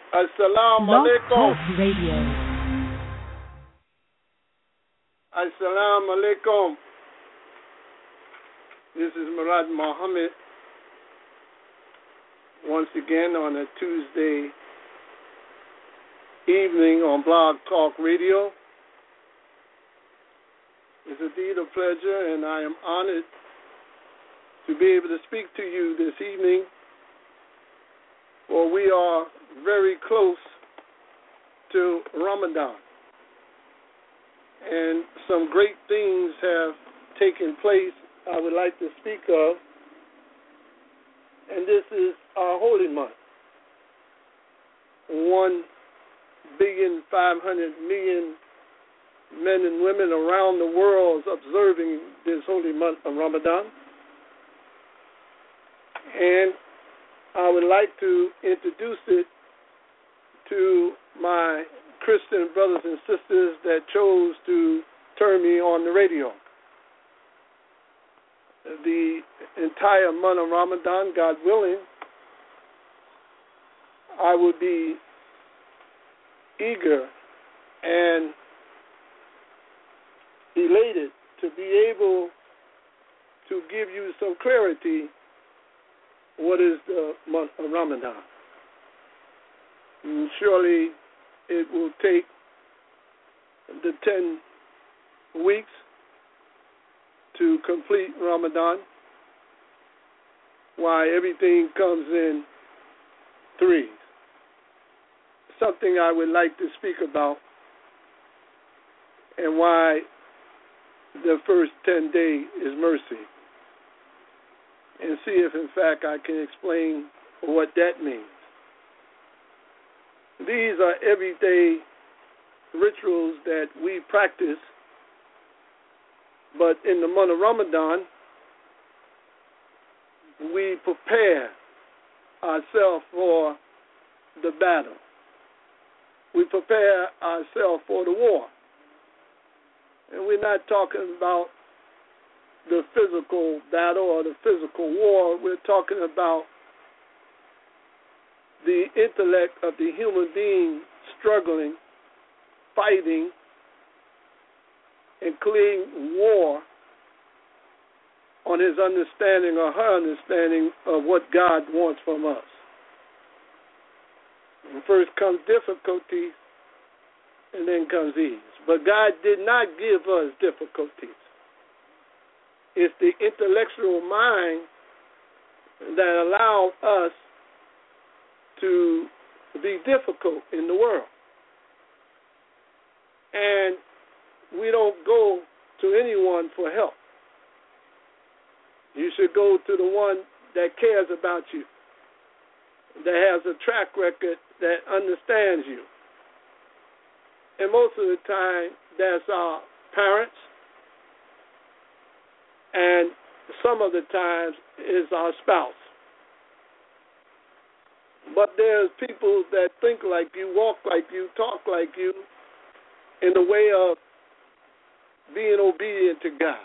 Assalamu Blog alaikum. Talk Radio. Assalamu alaikum. This is Murad Muhammad once again on a Tuesday evening on Blog Talk Radio. It's indeed a pleasure, and I am honored to be able to speak to you this evening, for we are very close to Ramadan, and some great things have taken place I would like to speak of, and this is our holy month. 1,500,000,000 men and women around the world observing this holy month of Ramadan, and I would like to introduce it to my Christian brothers and sisters that chose to turn me on the radio. The entire month of Ramadan, God willing, I will be eager and elated to be able to give you some clarity what is the month of Ramadan. And surely it will take the 10 weeks to complete Ramadan, why everything comes in threes. Something I would like to speak about, and why the first 10 days is mercy, and see if in fact I can explain what that means. These are everyday rituals that we practice, but in the month of Ramadan, we prepare ourselves for the battle. We prepare ourselves for the war. And we're not talking about the physical battle or the physical war. We're talking about the intellect of the human being struggling, fighting, and declaring war on his understanding or her understanding of what God wants from us. And first comes difficulty, and then comes ease. But God did not give us difficulties. It's the intellectual mind that allowed us to be difficult in the world. And we don't go to anyone for help. You should go to the one that cares about you, that has a track record, that understands you. And most of the time, that's our parents, and some of the times is our spouse. But there's people that think like you, walk like you, talk like you, in the way of being obedient to God.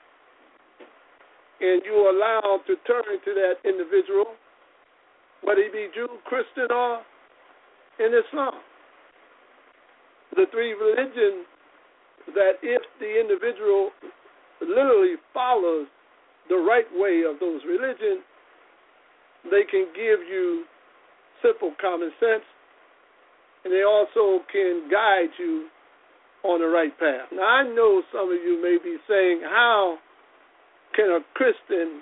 And you're allowed to turn to that individual, whether he be Jew, Christian, or in Islam. The three religions that if the individual literally follows the right way of those religions, they can give you simple common sense, and they also can guide you on the right path. Now, I know some of you may be saying, how can a Christian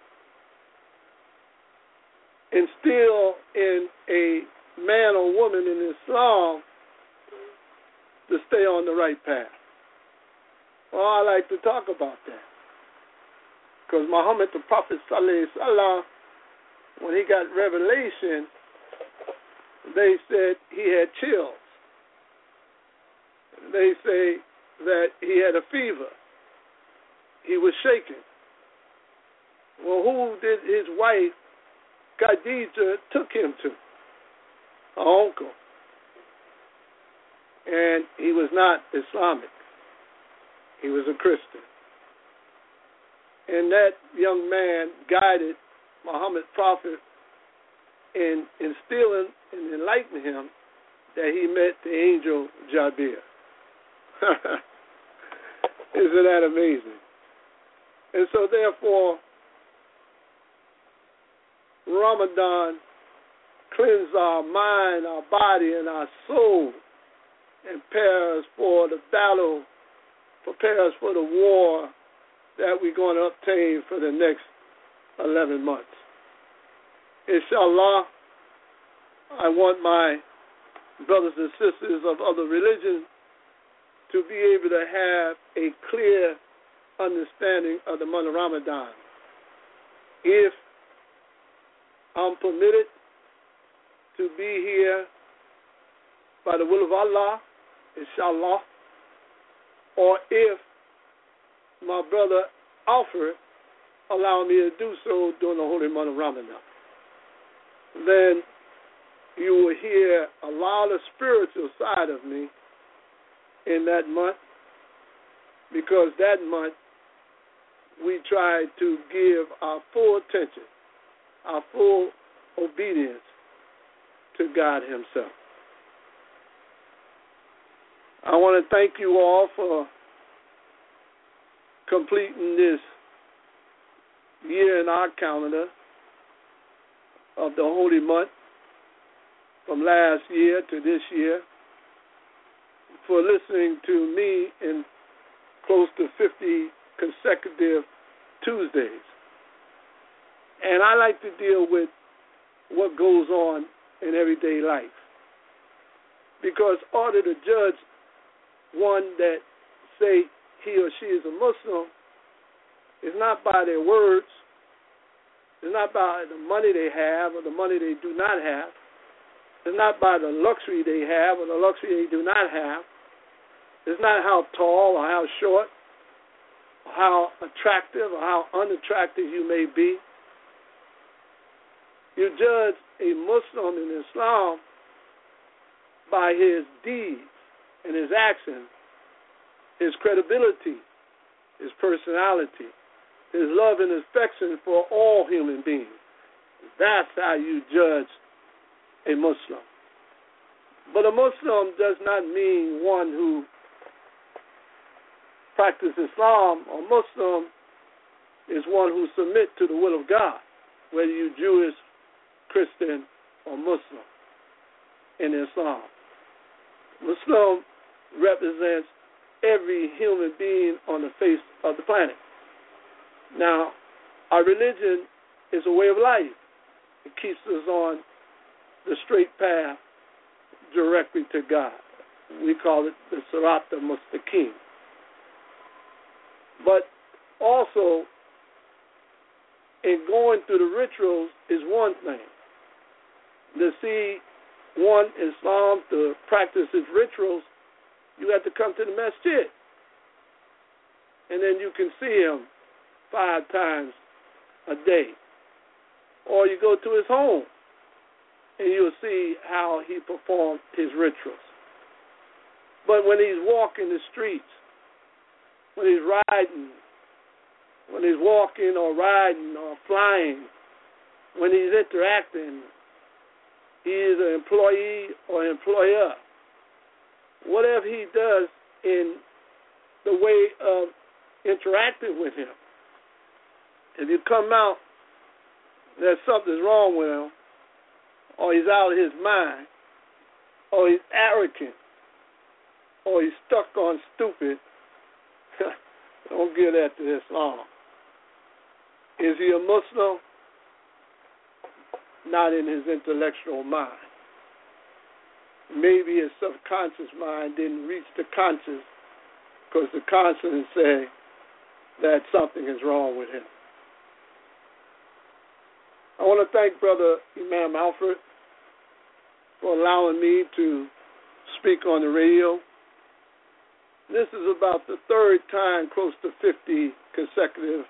instill in a man or woman in Islam to stay on the right path? Well, I like to talk about that, because Muhammad, the Prophet Sallallahu Alaihi Wasallam, when he got revelation, they said he had chills. They say that he had a fever. He was shaking. Well, who did his wife, Khadijah, took him to? Her uncle. And he was not Islamic. He was a Christian. And that young man guided Muhammad Prophet and instilling and enlightening him that he met the angel Jabir. Isn't that amazing? And so therefore, Ramadan cleanses our mind, our body, and our soul, and prepares for the battle, prepares for the war that we're going to obtain for the next 11 months. Inshallah, I want my brothers and sisters of other religions to be able to have a clear understanding of the month of Ramadan. If I'm permitted to be here by the will of Allah, inshallah, or if my brother Alfred allow me to do so during the holy month of Ramadan, then you will hear a lot of spiritual side of me in that month, because that month we try to give our full attention, our full obedience to God himself. I want to thank you all for completing this year in our calendar of the holy month from last year to this year, for listening to me in close to 50 consecutive Tuesdays. And I like to deal with what goes on in everyday life, because in order to judge one that say he or she is a Muslim is not by their words, it's not by the money they have or the money they do not have, it's not by the luxury they have or the luxury they do not have, it's not how tall or how short or how attractive or how unattractive you may be. You judge a Muslim in Islam by his deeds and his actions, his credibility, his personality, his love and affection for all human beings. That's how you judge a Muslim. But a Muslim does not mean one who practices Islam. A Muslim is one who submits to the will of God, whether you're Jewish, Christian, or Muslim in Islam. Muslim represents every human being on the face of the planet. Now, our religion is a way of life. It keeps us on the straight path directly to God. We call it the Sirat al-Mustaqim. But also, in going through the rituals is one thing. To see one Islam to practice its rituals, you have to come to the masjid. And then you can see him 5 times a day. Or you go to his home and you'll see how he performed his rituals. But when he's walking the streets, when he's riding, when he's walking or riding or flying, when he's interacting, he is an employee or employer. Whatever he does in the way of interacting with him, if you come out that something's wrong with him, or he's out of his mind, or he's arrogant, or he's stuck on stupid, don't give that to Islam. Is he a Muslim? Not in his intellectual mind. Maybe his subconscious mind didn't reach the conscious, because the conscious say that something is wrong with him. I want to thank Brother Imam Alfred for allowing me to speak on the radio. This is about the 3rd time, close to 50 consecutive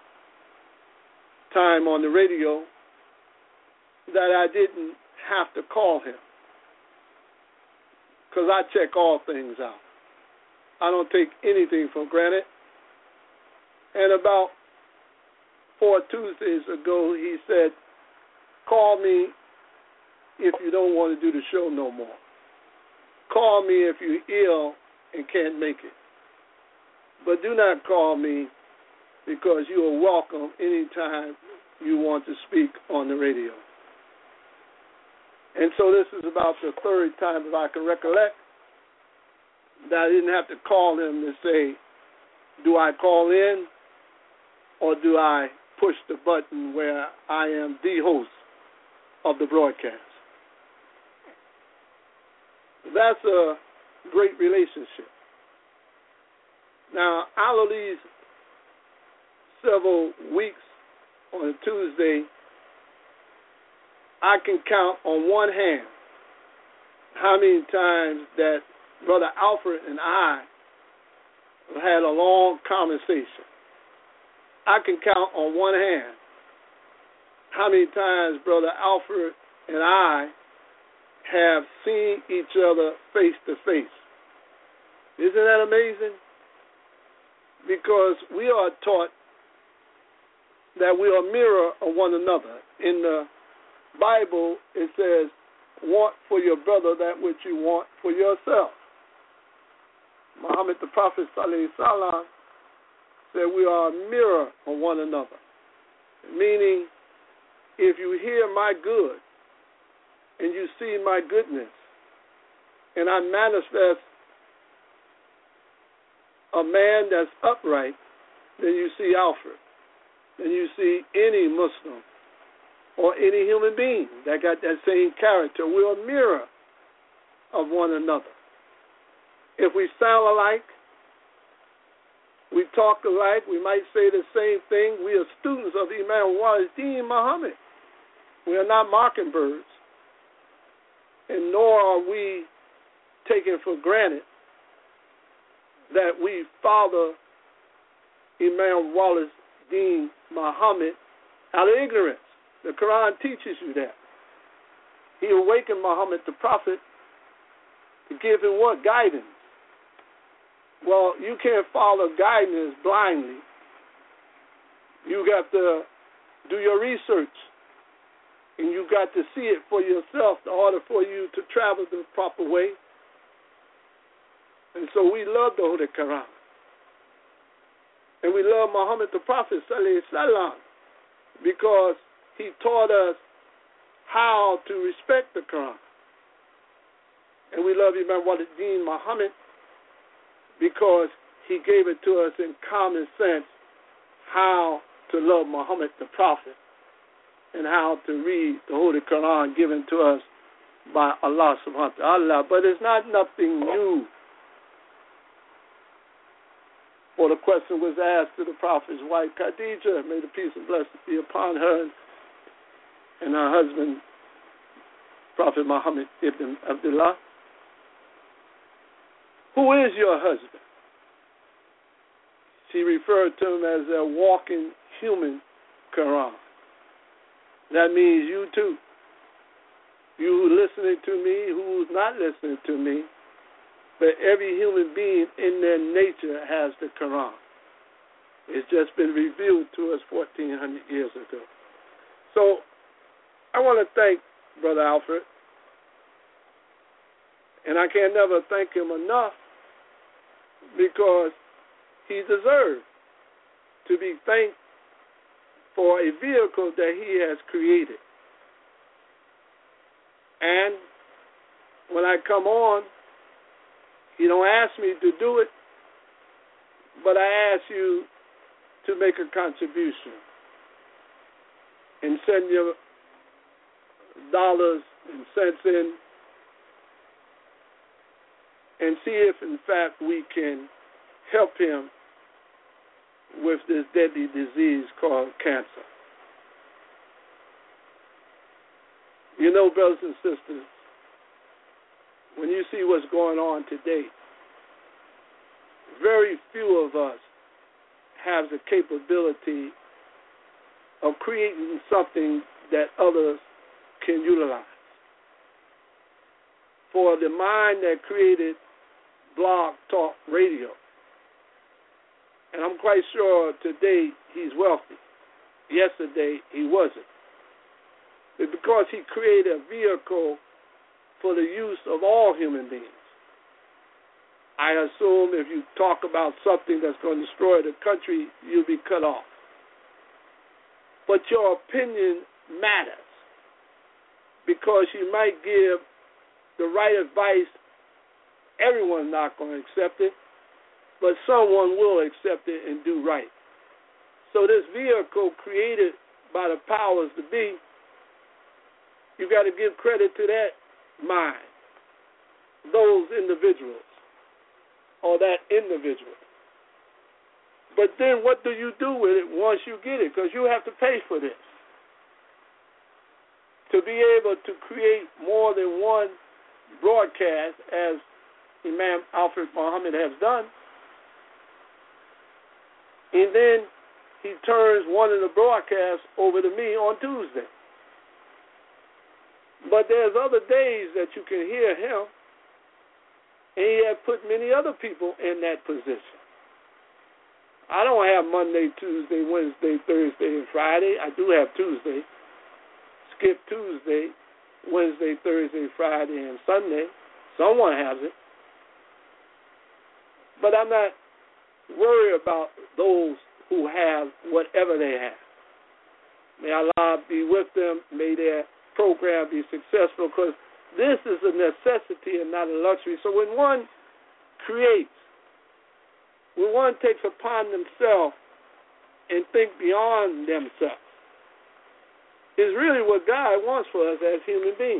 time on the radio, that I didn't have to call him, because I check all things out. I don't take anything for granted. And about 4 Tuesdays ago, he said, call me if you don't want to do the show no more. Call me if you're ill and can't make it. But do not call me, because you are welcome anytime you want to speak on the radio. And so this is about the third time, if I can recollect, that I didn't have to call him to say, do I call in or do I push the button where I am the host of the broadcast? That's a great relationship. Now, out of these several weeks, on a Tuesday, I can count on one hand how many times that Brother Alfred and I had a long conversation. I can count on one hand how many times Brother Alfred and I have seen each other face to face. Isn't that amazing? Because we are taught that we are a mirror of one another. In the Bible, it says, want for your brother that which you want for yourself. Muhammad the Prophet ﷺ said we are a mirror of one another. Meaning, if you hear my good and you see my goodness, and I manifest a man that's upright, then you see Alfred. Then you see any Muslim or any human being that got that same character. We're a mirror of one another. If we sound alike, we talk alike, we might say the same thing. We are students of Imam Walis-Din Muhammad. We are not mockingbirds, and nor are we taken for granted that we follow Imam Walis-Din Muhammad out of ignorance. The Quran teaches you that. He awakened Muhammad the Prophet to give him what? Guidance. Well, you can't follow guidance blindly. You got to do your research, and you got to see it for yourself in order for you to travel the proper way. And so we love the Holy Quran. And we love Muhammad the Prophet ﷺ because he taught us how to respect the Quran. And we love Imam Walis-Din Muhammad because he gave it to us in common sense how to love Muhammad the Prophet and how to read the Holy Quran given to us by Allah subhanahu wa ta'ala. But it's not nothing new. For the question was asked to the Prophet's wife, Khadijah, may the peace and blessings be upon her, and her husband, Prophet Muhammad ibn Abdullah. Who is your husband? She referred to him as a walking human Quran. That means you too. You listening to me, who's not listening to me, but every human being in their nature has the Quran. It's just been revealed to us 1,400 years ago. So I want to thank Brother Alfred, and I can never thank him enough because he deserves to be thanked for a vehicle that he has created. And when I come on, you don't ask me to do it, but I ask you to make a contribution and send your dollars and cents in and see if, in fact, we can help him with this deadly disease called cancer. You know, brothers and sisters, when you see what's going on today, very few of us have the capability of creating something that others can utilize. For the mind that created Blog Talk Radio, and I'm quite sure today he's wealthy. Yesterday he wasn't. is because he created a vehicle for the use of all human beings. I assume if you talk about something that's going to destroy the country, you'll be cut off. But your opinion matters because you might give the right advice. Everyone's not going to accept it, but someone will accept it and do right. So this vehicle created by the powers to be, you got to give credit to that mind, those individuals, or that individual. But then what do you do with it once you get it? Because you have to pay for this. To be able to create more than one broadcast, as Imam Alfred Muhammad has done, and then he turns one of the broadcasts over to me on Tuesday. But there's other days that you can hear him, and he has put many other people in that position. I don't have Monday, Tuesday, Wednesday, Thursday, and Friday. I do have Tuesday. Skip Tuesday, Wednesday, Thursday, Friday, and Sunday. Someone has it. But I'm not worried about those who have whatever they have. May Allah be with them. May their program be successful, because this is a necessity and not a luxury. So when one creates, when one takes upon themselves and think beyond themselves, is really what God wants for us as human beings.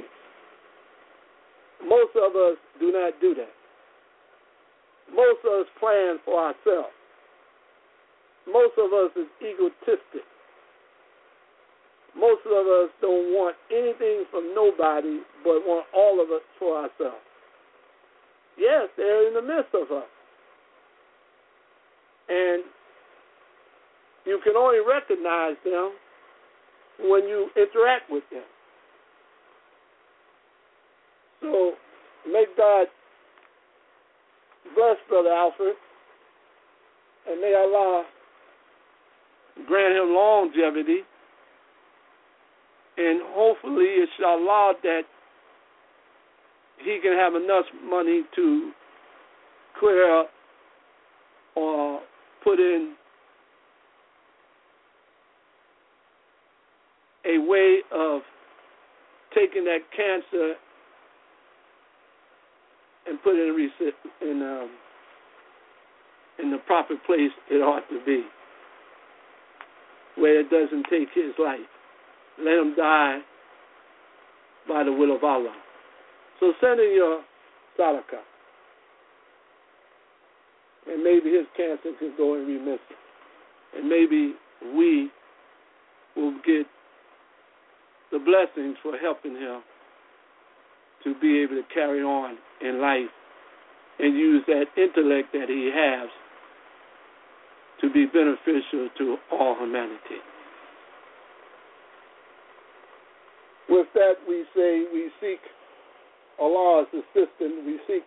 Most of us do not do that. Most of us plan for ourselves. Most of us is egotistic. Most of us don't want anything from nobody but want all of it for ourselves. Yes, they're in the midst of us. And you can only recognize them when you interact with them. So may God bless Brother Alfred, and may Allah grant him longevity, and hopefully, inshallah, that he can have enough money to clear up or put in a way of taking that cancer and put it in the proper place it ought to be, where it doesn't take his life. Let him die by the will of Allah. So send in your sadaqah, and maybe his cancer can go in remission, and maybe we will get the blessings for helping him to be able to carry on in life and use that intellect that he has to be beneficial to all humanity. With that, we say we seek Allah's assistance. We seek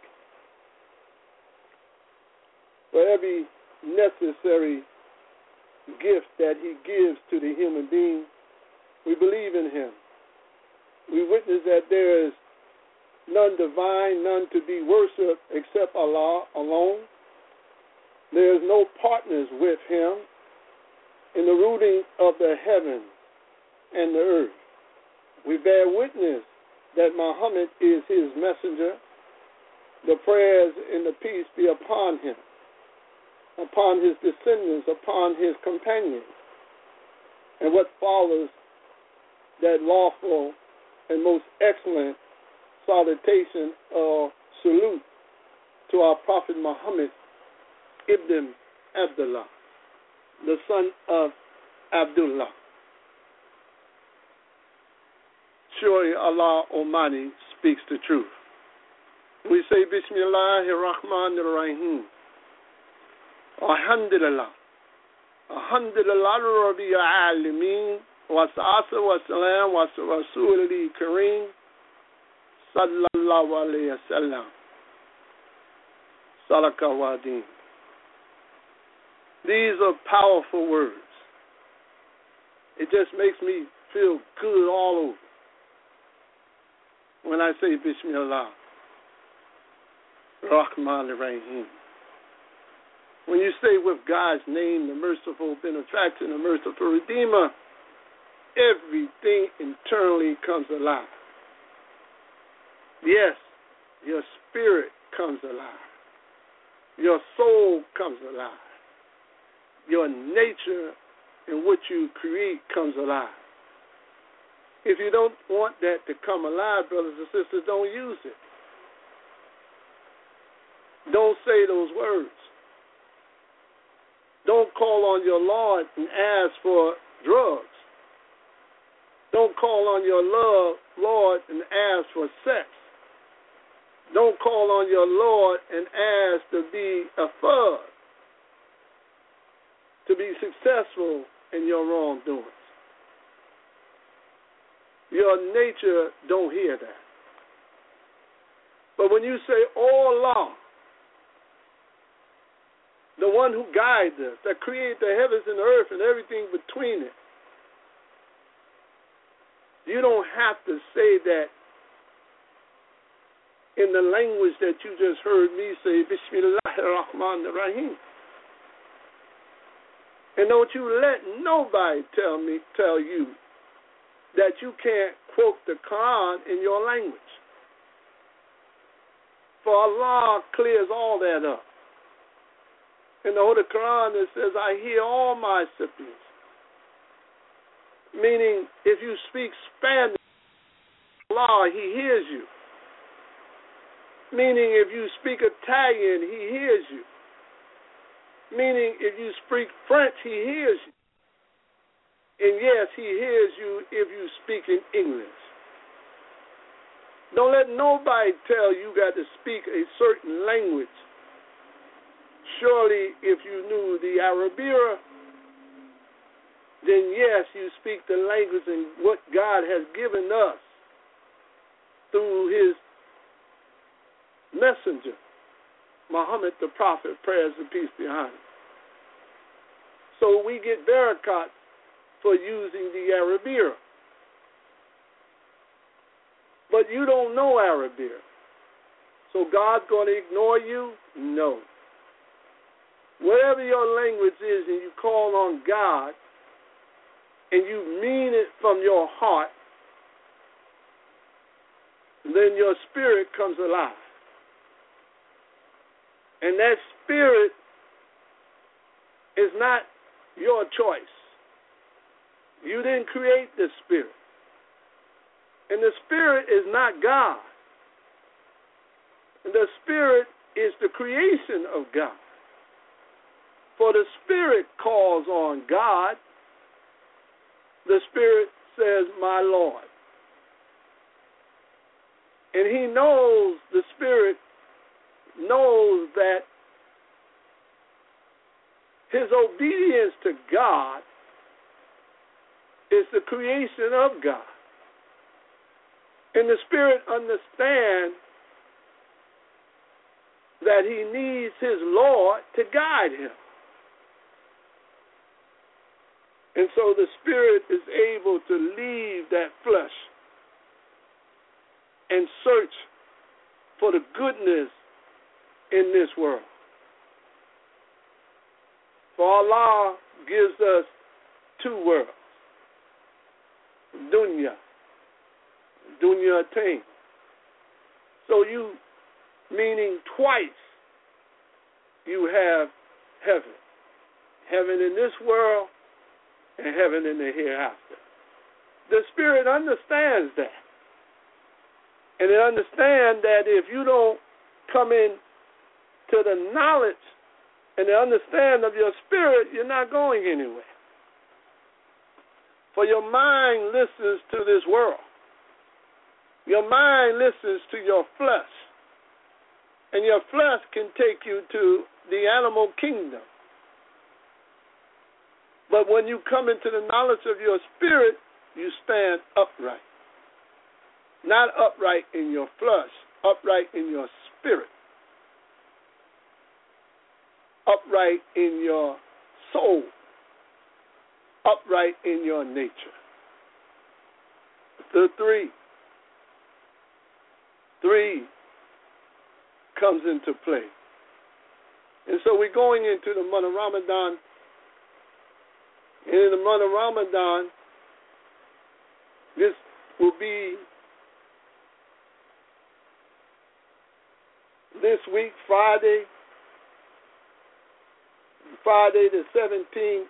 for every necessary gift that he gives to the human being. We believe in him. We witness that there is none divine, none to be worshipped except Allah alone. There is no partners with him in the rooting of the heavens and the earth. We bear witness that Muhammad is his messenger. The prayers and the peace be upon him, upon his descendants, upon his companions. And what follows that lawful and most excellent salutation or salute to our Prophet Muhammad ibn Abdullah, the son of Abdullah. Surely Allah Almighty speaks the truth. We say Bismillahir Rahmanir Rahim. Alhamdulillah. Alhamdulillah Rabbil Alameen. Wassalatu wassalam wa Rasulil Kareem sallallahu alayhi wa sallam. Sadaqah wa deen. These are powerful words. It just makes me feel good all over. when I say Bismillah, Rahman Rahim. When you say with God's name, the merciful benefactor, the merciful redeemer, everything internally comes alive. Yes, your spirit comes alive. Your soul comes alive. Your nature in which you create comes alive. If you don't want that to come alive, brothers and sisters, don't use it. Don't say those words. Don't call on your Lord and ask for drugs. Don't call on your Lord and ask for sex. Don't call on your Lord and ask to be a thug, to be successful in your wrongdoings. Your nature don't hear that. But when you say, oh Allah, the one who guides us, that created the heavens and the earth and everything between it, you don't have to say that in the language that you just heard me say, Bismillahirrahmanirrahim. And don't you let nobody tell you that you can't quote the Quran in your language. For Allah clears all that up. In the Holy Quran it says, I hear all my suppliants. Meaning, if you speak Spanish, Allah, He hears you. Meaning, if you speak Italian, He hears you. Meaning, if you speak French, He hears you. And yes, He hears you if you speak in English. Don't let nobody tell you got to speak a certain language. Surely, if you knew the Arabic, then yes, you speak the language and what God has given us through His messenger, Muhammad the Prophet, prayers and peace be on him. So we get barakat for using the Arabic. But you don't know Arabic. So God's going to ignore you? No. Whatever your language is and you call on God and you mean it from your heart, then your spirit comes alive. And that spirit is not your choice. You didn't create the spirit. And the spirit is not God. And the spirit is the creation of God. For the spirit calls on God. The spirit says, my Lord. And he knows, the spirit knows that his obedience to God is the creation of God. And the spirit understands that he needs his Lord to guide him. And so the spirit is able to leave that flesh and search for the goodness in this world. For Allah gives us two worlds. Dunya atain. So you, meaning twice, you have heaven. Heaven in this world and heaven in the hereafter. The spirit understands that. And it understands that if you don't come in to the knowledge and the understanding of your spirit, you're not going anywhere. For your mind listens to this world. Your mind listens to your flesh. And your flesh can take you to the animal kingdom. But when you come into the knowledge of your spirit, you stand upright. Not upright in your flesh, upright in your spirit. Upright in your soul. Upright in your nature. The three. 3 comes into play. And so we're going into the month of Ramadan. And in the month of Ramadan, this will be this week, Friday the 17th,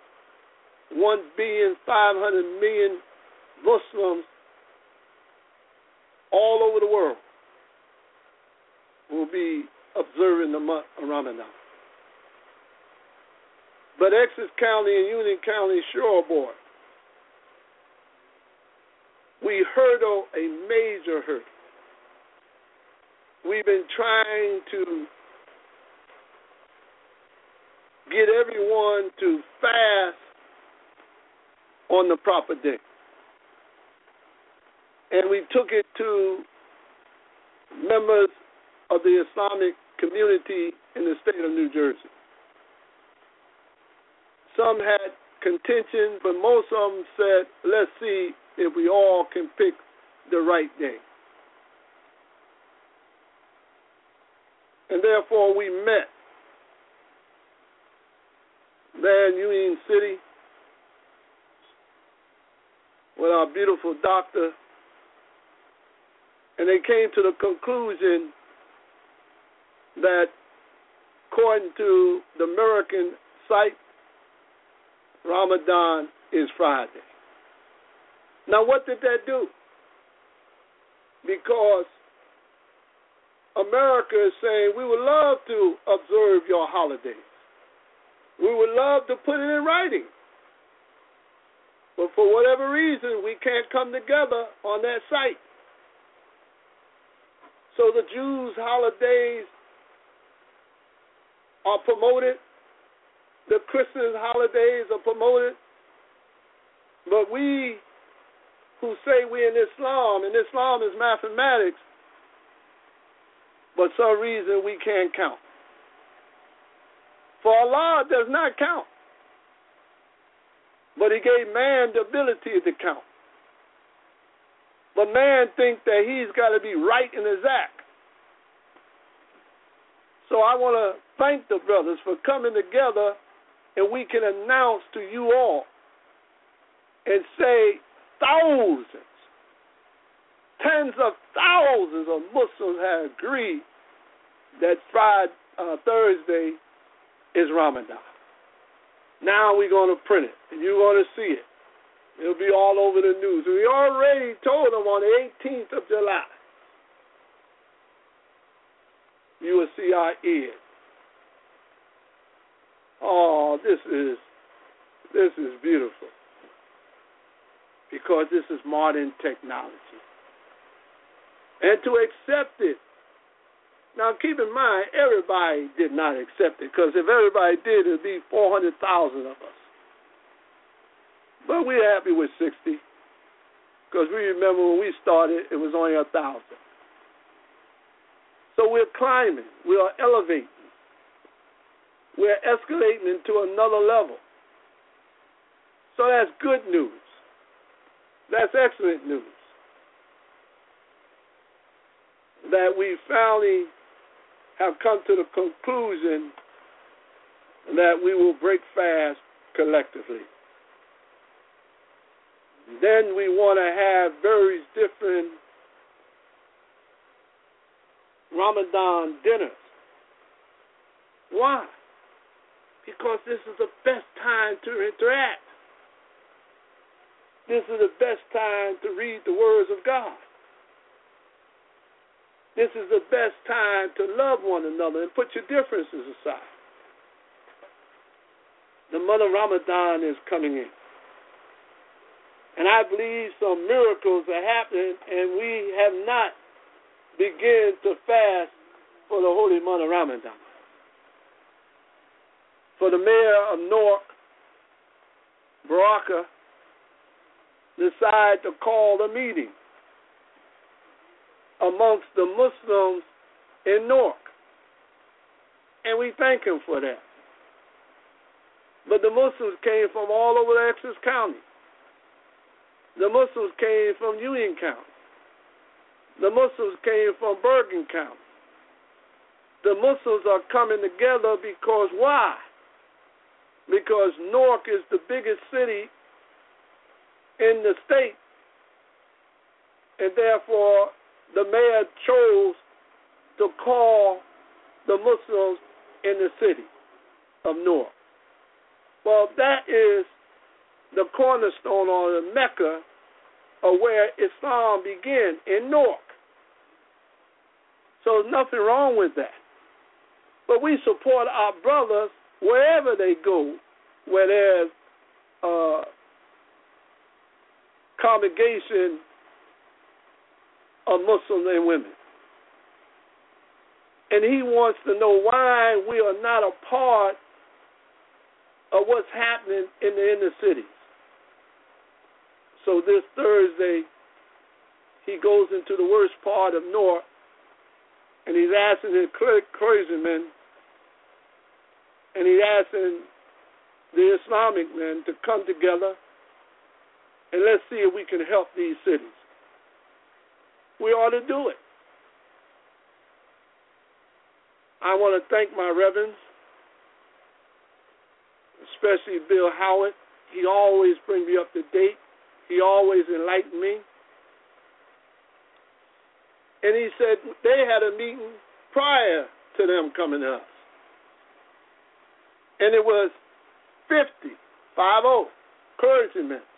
1,500,000,000 Muslims all over the world will be observing the month of Ramadan. But Essex County and Union County Shore Board, we hurdle a major hurdle. We've been trying to get everyone to fast on the proper day. And we took it to members of the Islamic community in the state of New Jersey. Some had contention, but most of them said, let's see if we all can pick the right day. And therefore we met there in Union City with our beautiful doctor, and they came to the conclusion that according to the American site, Ramadan is Friday. Now what did that do? Because America is saying we would love to observe your holidays. We would love to put it in writing. But for whatever reason, we can't come together on that site. So the Jews' holidays are promoted. The Christians' holidays are promoted. But we who say we're in Islam, and Islam is mathematics, but some reason we can't count. For Allah does not count. But he gave man the ability to count. But man thinks that he's got to be right in his act. So I want to thank the brothers for coming together, and we can announce to you all and say thousands, tens of thousands of Muslims have agreed that Thursday is Ramadan. Now we're going to print it, and you're going to see it. It'll be all over the news. We already told them on the 18th of July, you will see our ears. Oh, this is beautiful, because this is modern technology. And to accept it, now keep in mind, everybody did not accept it, because if everybody did, it would be 400,000 of us. But we're happy with 60, because we remember when we started, it was only 1,000. So we're climbing, we are elevating, we're escalating into another level. So that's good news. That's excellent news. That we finally have come to the conclusion that we will break fast collectively. Then we want to have various different Ramadan dinners. Why? Because this is the best time to interact. This is the best time to read the words of God. This is the best time to love one another and put your differences aside. The month of Ramadan is coming in. And I believe some miracles are happening, and we have not begun to fast for the holy month of Ramadan. For the mayor of Newark, Baraka, decided to call a meeting amongst the Muslims in Newark. And we thank him for that. But the Muslims came from all over Essex County. The Muslims came from Union County. The Muslims came from Bergen County. The Muslims are coming together because why? Because Newark is the biggest city in the state, and therefore the mayor chose to call the Muslims in the city of Newark. Well, that is the cornerstone or the Mecca of where Islam began, in Newark. So there's nothing wrong with that. But we support our brothers wherever they go, where there's congregation of Muslims and women. And he wants to know why we are not a part of what's happening in the inner cities. So this Thursday, he goes into the worst part of Newark, and he's asking his clergymen, and he's asking the Islamic men to come together, and let's see if we can help these cities. We ought to do it. I want to thank my reverends, especially Bill Howard. He always brings me up to date. He always enlightened me. And he said they had a meeting prior to them coming to us. And it was 50 clergymen.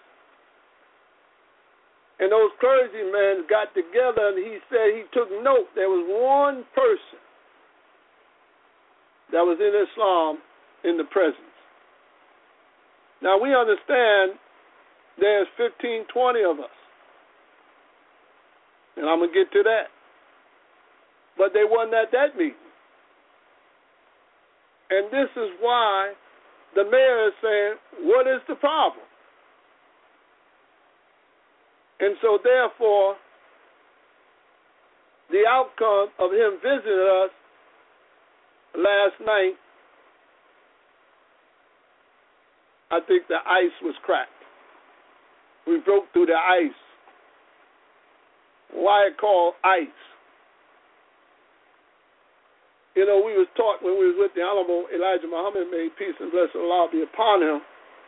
And those clergymen got together, and he said he took note. There was one person that was in Islam in the presence. Now, we understand there's 15, 20 of us. And I'm going to get to that. But they wasn't at that meeting. And this is why the mayor is saying, what is the problem? And so, therefore, the outcome of him visiting us last night, I think the ice was cracked. We broke through the ice. Why it called ice? You know, we was taught when we was with the Honorable Elijah Muhammad, may peace and blessing of Allah be upon him,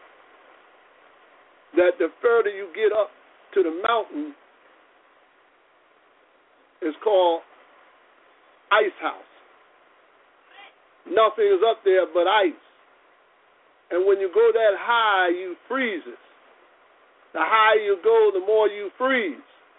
that the further you get up to the mountain is called ice house. Nothing is up there but ice. And when you go that high, you freeze it. The higher you go, the more you freeze.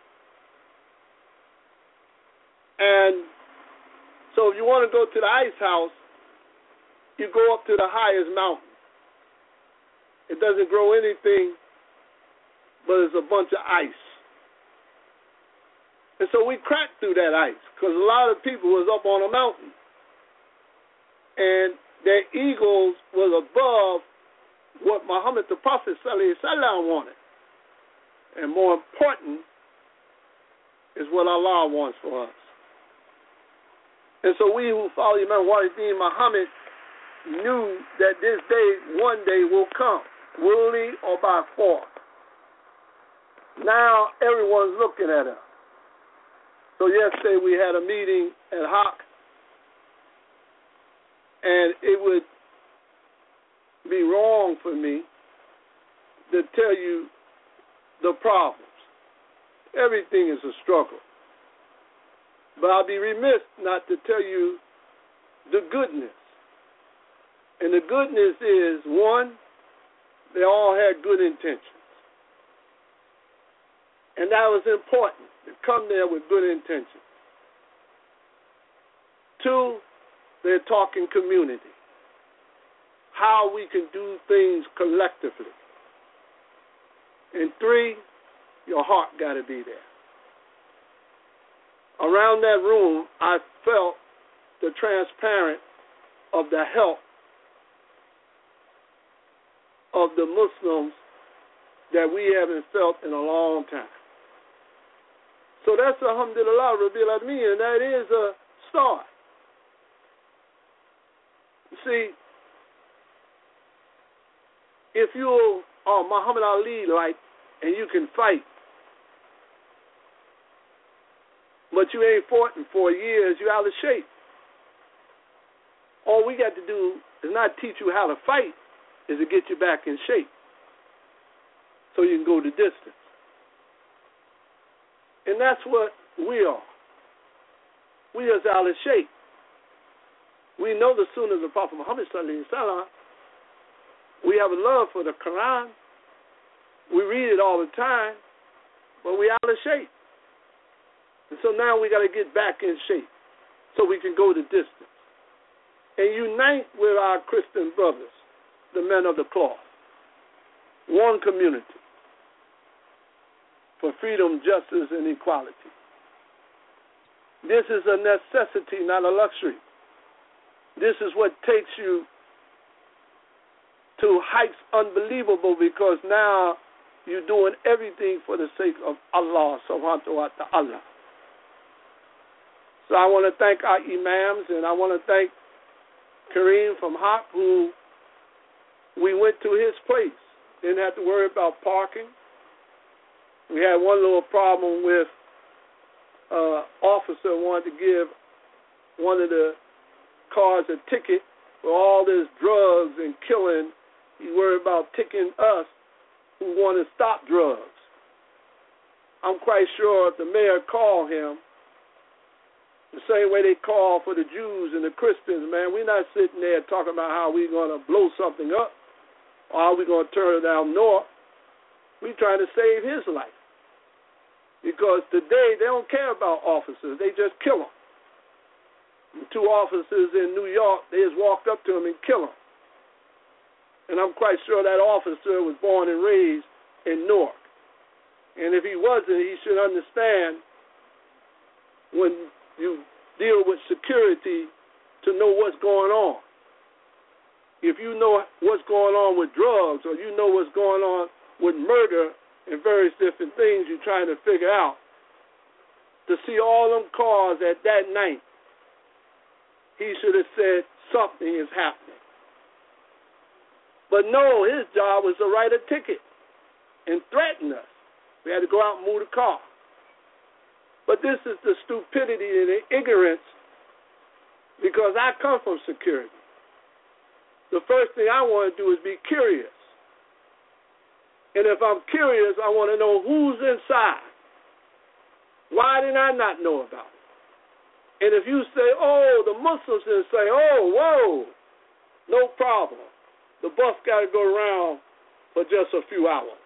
And so if you want to go to the ice house, you go up to the highest mountain. It doesn't grow anything, but it's a bunch of ice. And so we cracked through that ice because a lot of people was up on a mountain. And their eagles was above what Muhammad the Prophet ﷺ wanted. And more important is what Allah wants for us. And so we who follow Imam Wahideen Muhammad knew that this day, one day, will come, willingly or by force. Now everyone's looking at us. So yesterday we had a meeting at Hock, and it would be wrong for me to tell you the problems. Everything is a struggle. But I'll be remiss not to tell you the goodness. And the goodness is, one, they all had good intentions. And that was important, to come there with good intentions. Two, they're talking community, how we can do things collectively. And three, your heart got to be there. Around that room, I felt the transparent of the help of the Muslims that we haven't felt in a long time. So that's Alhamdulillah, Rabbil Alameen, and that is a start. See, if you are Muhammad Ali like, and you can fight, but you ain't fought in 4 years, you're out of shape. All we got to do is not teach you how to fight, is to get you back in shape so you can go the distance. And that's what we are. We are out of shape. We know the Sunnah of the Prophet Muhammad sallallahu alaihi wasallam. We have a love for the Quran. We read it all the time, but we're out of shape. And so now we got to get back in shape so we can go the distance and unite with our Christian brothers, the men of the cloth. One community for freedom, justice, and equality. This is a necessity, not a luxury. This is what takes you to heights unbelievable, because now you're doing everything for the sake of Allah subhanahu wa ta'ala. So I want to thank our imams, and I want to thank Kareem from Haq, who we went to his place. Didn't have to worry about parking. We had one little problem with officer wanted to give one of the cars a ticket for all this drugs and killing. He worried about ticking us who want to stop drugs. I'm quite sure if the mayor called him, the same way they call for the Jews and the Christians, man, we're not sitting there talking about how we're going to blow something up or how we're going to turn it down north. We're trying to save his life. Because today they don't care about officers. They just kill them. The 2 officers in New York, they just walked up to him and killed him. And I'm quite sure that officer was born and raised in Newark. And if he wasn't, he should understand when you deal with security to know what's going on. If you know what's going on with drugs, or you know what's going on with murder and various different things you're trying to figure out, to see all them cars at that night, he should have said something is happening. But no, his job was to write a ticket and threaten us. We had to go out and move the car. But this is the stupidity and the ignorance, because I come from security. The first thing I want to do is be curious. And if I'm curious, I want to know who's inside. Why did I not know about it? And if you say, oh, the Muslims didn't say, oh, whoa, no problem. The bus got to go around for just a few hours.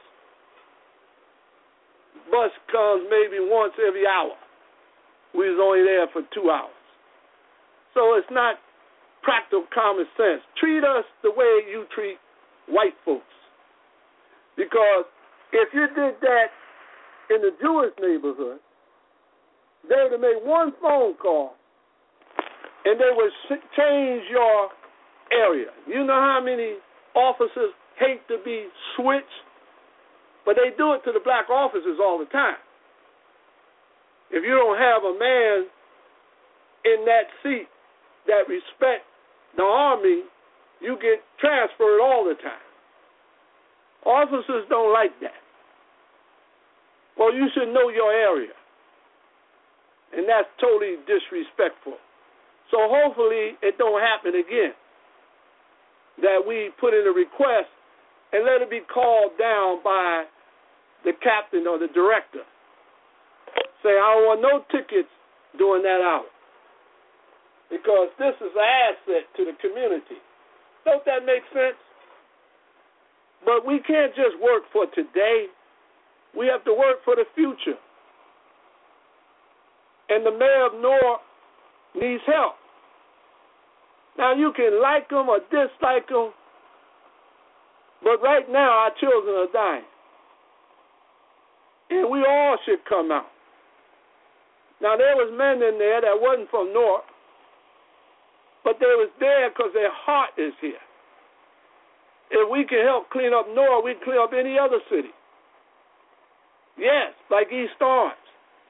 Bus comes maybe once every hour. We was only there for 2 hours. So it's not practical common sense. Treat us the way you treat white folks. Because if you did that in the Jewish neighborhood, they would have made one phone call and they would change your area. You know how many officers hate to be switched? But they do it to the black officers all the time. If you don't have a man in that seat that respects the army, you get transferred all the time. Officers don't like that. Well, you should know your area. And that's totally disrespectful. So hopefully it don't happen again, that we put in a request and let it be called down by the captain or the director. Say, I don't want no tickets during that hour, because this is an asset to the community. Don't that make sense? But we can't just work for today. We have to work for the future. And the mayor of Newark needs help. Now, you can like him or dislike him, but right now our children are dying. And we all should come out. Now, there was men in there that wasn't from Newark, but they was there because their heart is here. If we can help clean up Newark, we can clean up any other city. Yes, like East Orange,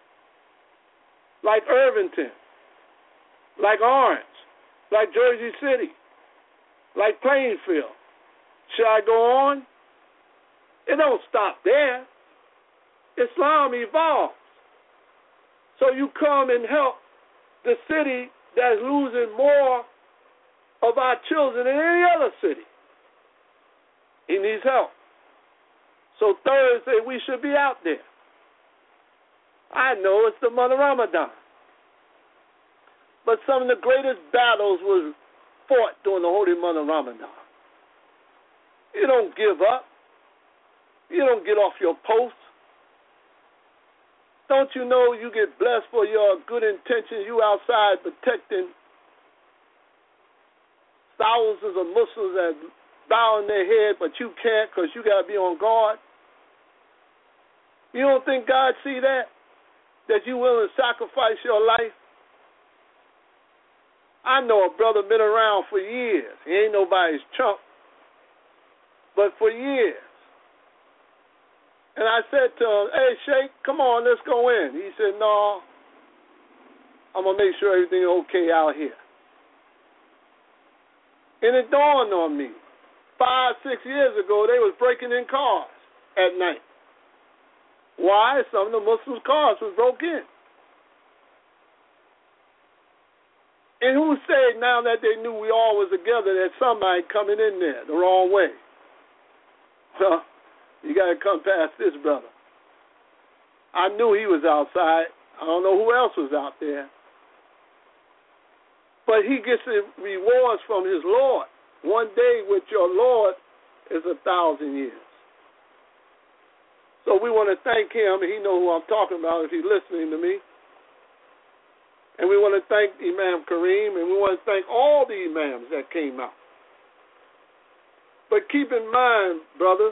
like Irvington, like Orange, like Jersey City, like Plainfield. Should I go on? It don't stop there. Islam evolves. So you come and help the city that's losing more of our children than any other city. He needs help. So Thursday we should be out there. I know it's the month of Ramadan. But some of the greatest battles was fought during the holy month of Ramadan. You don't give up. You don't get off your post. Don't you know you get blessed for your good intentions? You outside protecting thousands of Muslims that bowing their head, but you can't because you got to be on guard. You don't think God see that? That you willing to sacrifice your life? I know a brother been around for years. He ain't nobody's chump, but for years. And I said to him, hey, Sheikh, come on, let's go in. He said, no, I'm going to make sure everything is okay out here. And it dawned on me, 5-6 years ago, they was breaking in cars at night. Why? Some of the Muslims' cars was broke in. And who said now that they knew we all was together that somebody coming in there the wrong way? Well, you got to come past this brother. I knew he was outside. I don't know who else was out there. But he gets the rewards from his Lord. One day with your Lord is 1,000 years. So we want to thank him, and he knows who I'm talking about if he's listening to me. And we want to thank Imam Kareem, and we want to thank all the imams that came out. But keep in mind, brothers,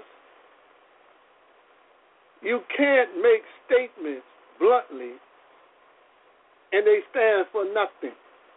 you can't make statements bluntly and they stand for nothing.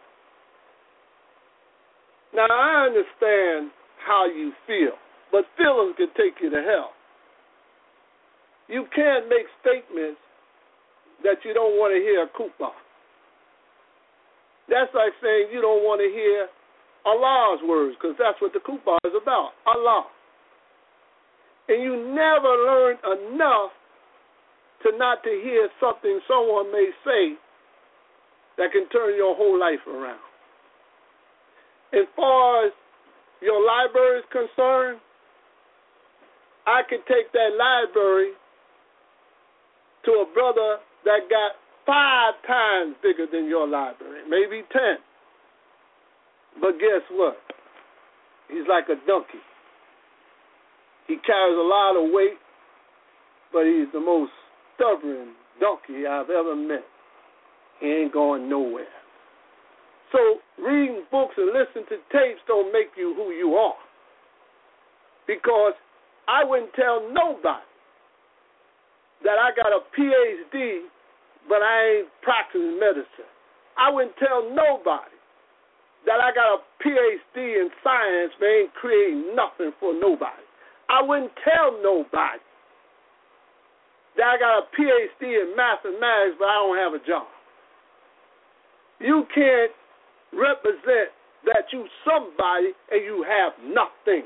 Now, I understand how you feel, but feelings can take you to hell. You can't make statements that you don't want to hear a kufa. That's like saying you don't want to hear Allah's words, because that's what the kufa is about, Allah. And you never learn enough to not to hear something someone may say that can turn your whole life around. As far as your library is concerned, I could take that library to a brother that got 5 times bigger than your library, maybe 10. But guess what? He's like a donkey. He carries a lot of weight, but he's the most stubborn donkey I've ever met. He ain't going nowhere. So reading books and listening to tapes don't make you who you are. Because I wouldn't tell nobody that I got a PhD, but I ain't practicing medicine. I wouldn't tell nobody that I got a PhD in science, but ain't creating nothing for nobody. I wouldn't tell nobody that I got a PhD in mathematics, but I don't have a job. You can't represent that you somebody and you have nothing.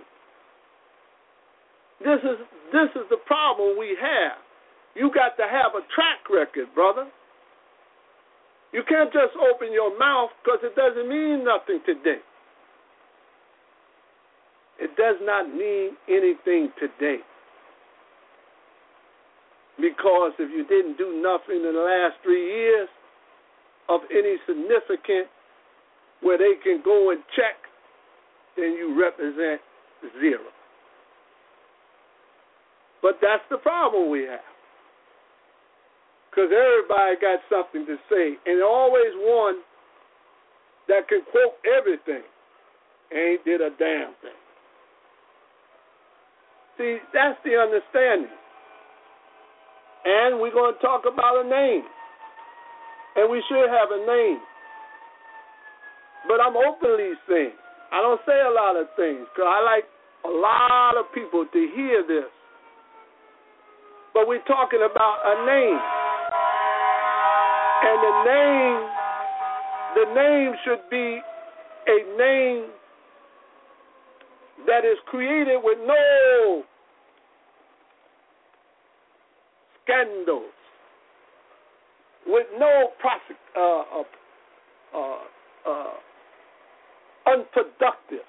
This is the problem we have. You got to have a track record, brother. You can't just open your mouth because it doesn't mean nothing today. It does not mean anything today. Because if you didn't do nothing in the last 3 years of any significance where they can go and check, then you represent 0. But that's the problem we have. Because everybody got something to say, and always one that can quote everything ain't did a damn thing. See, that's the understanding. And we're going to talk about a name. And we should have a name. But I'm openly saying, I don't say a lot of things, because I like a lot of people to hear this. But we're talking about a name. And the name should be a name that is created with no scandals, with no unproductive,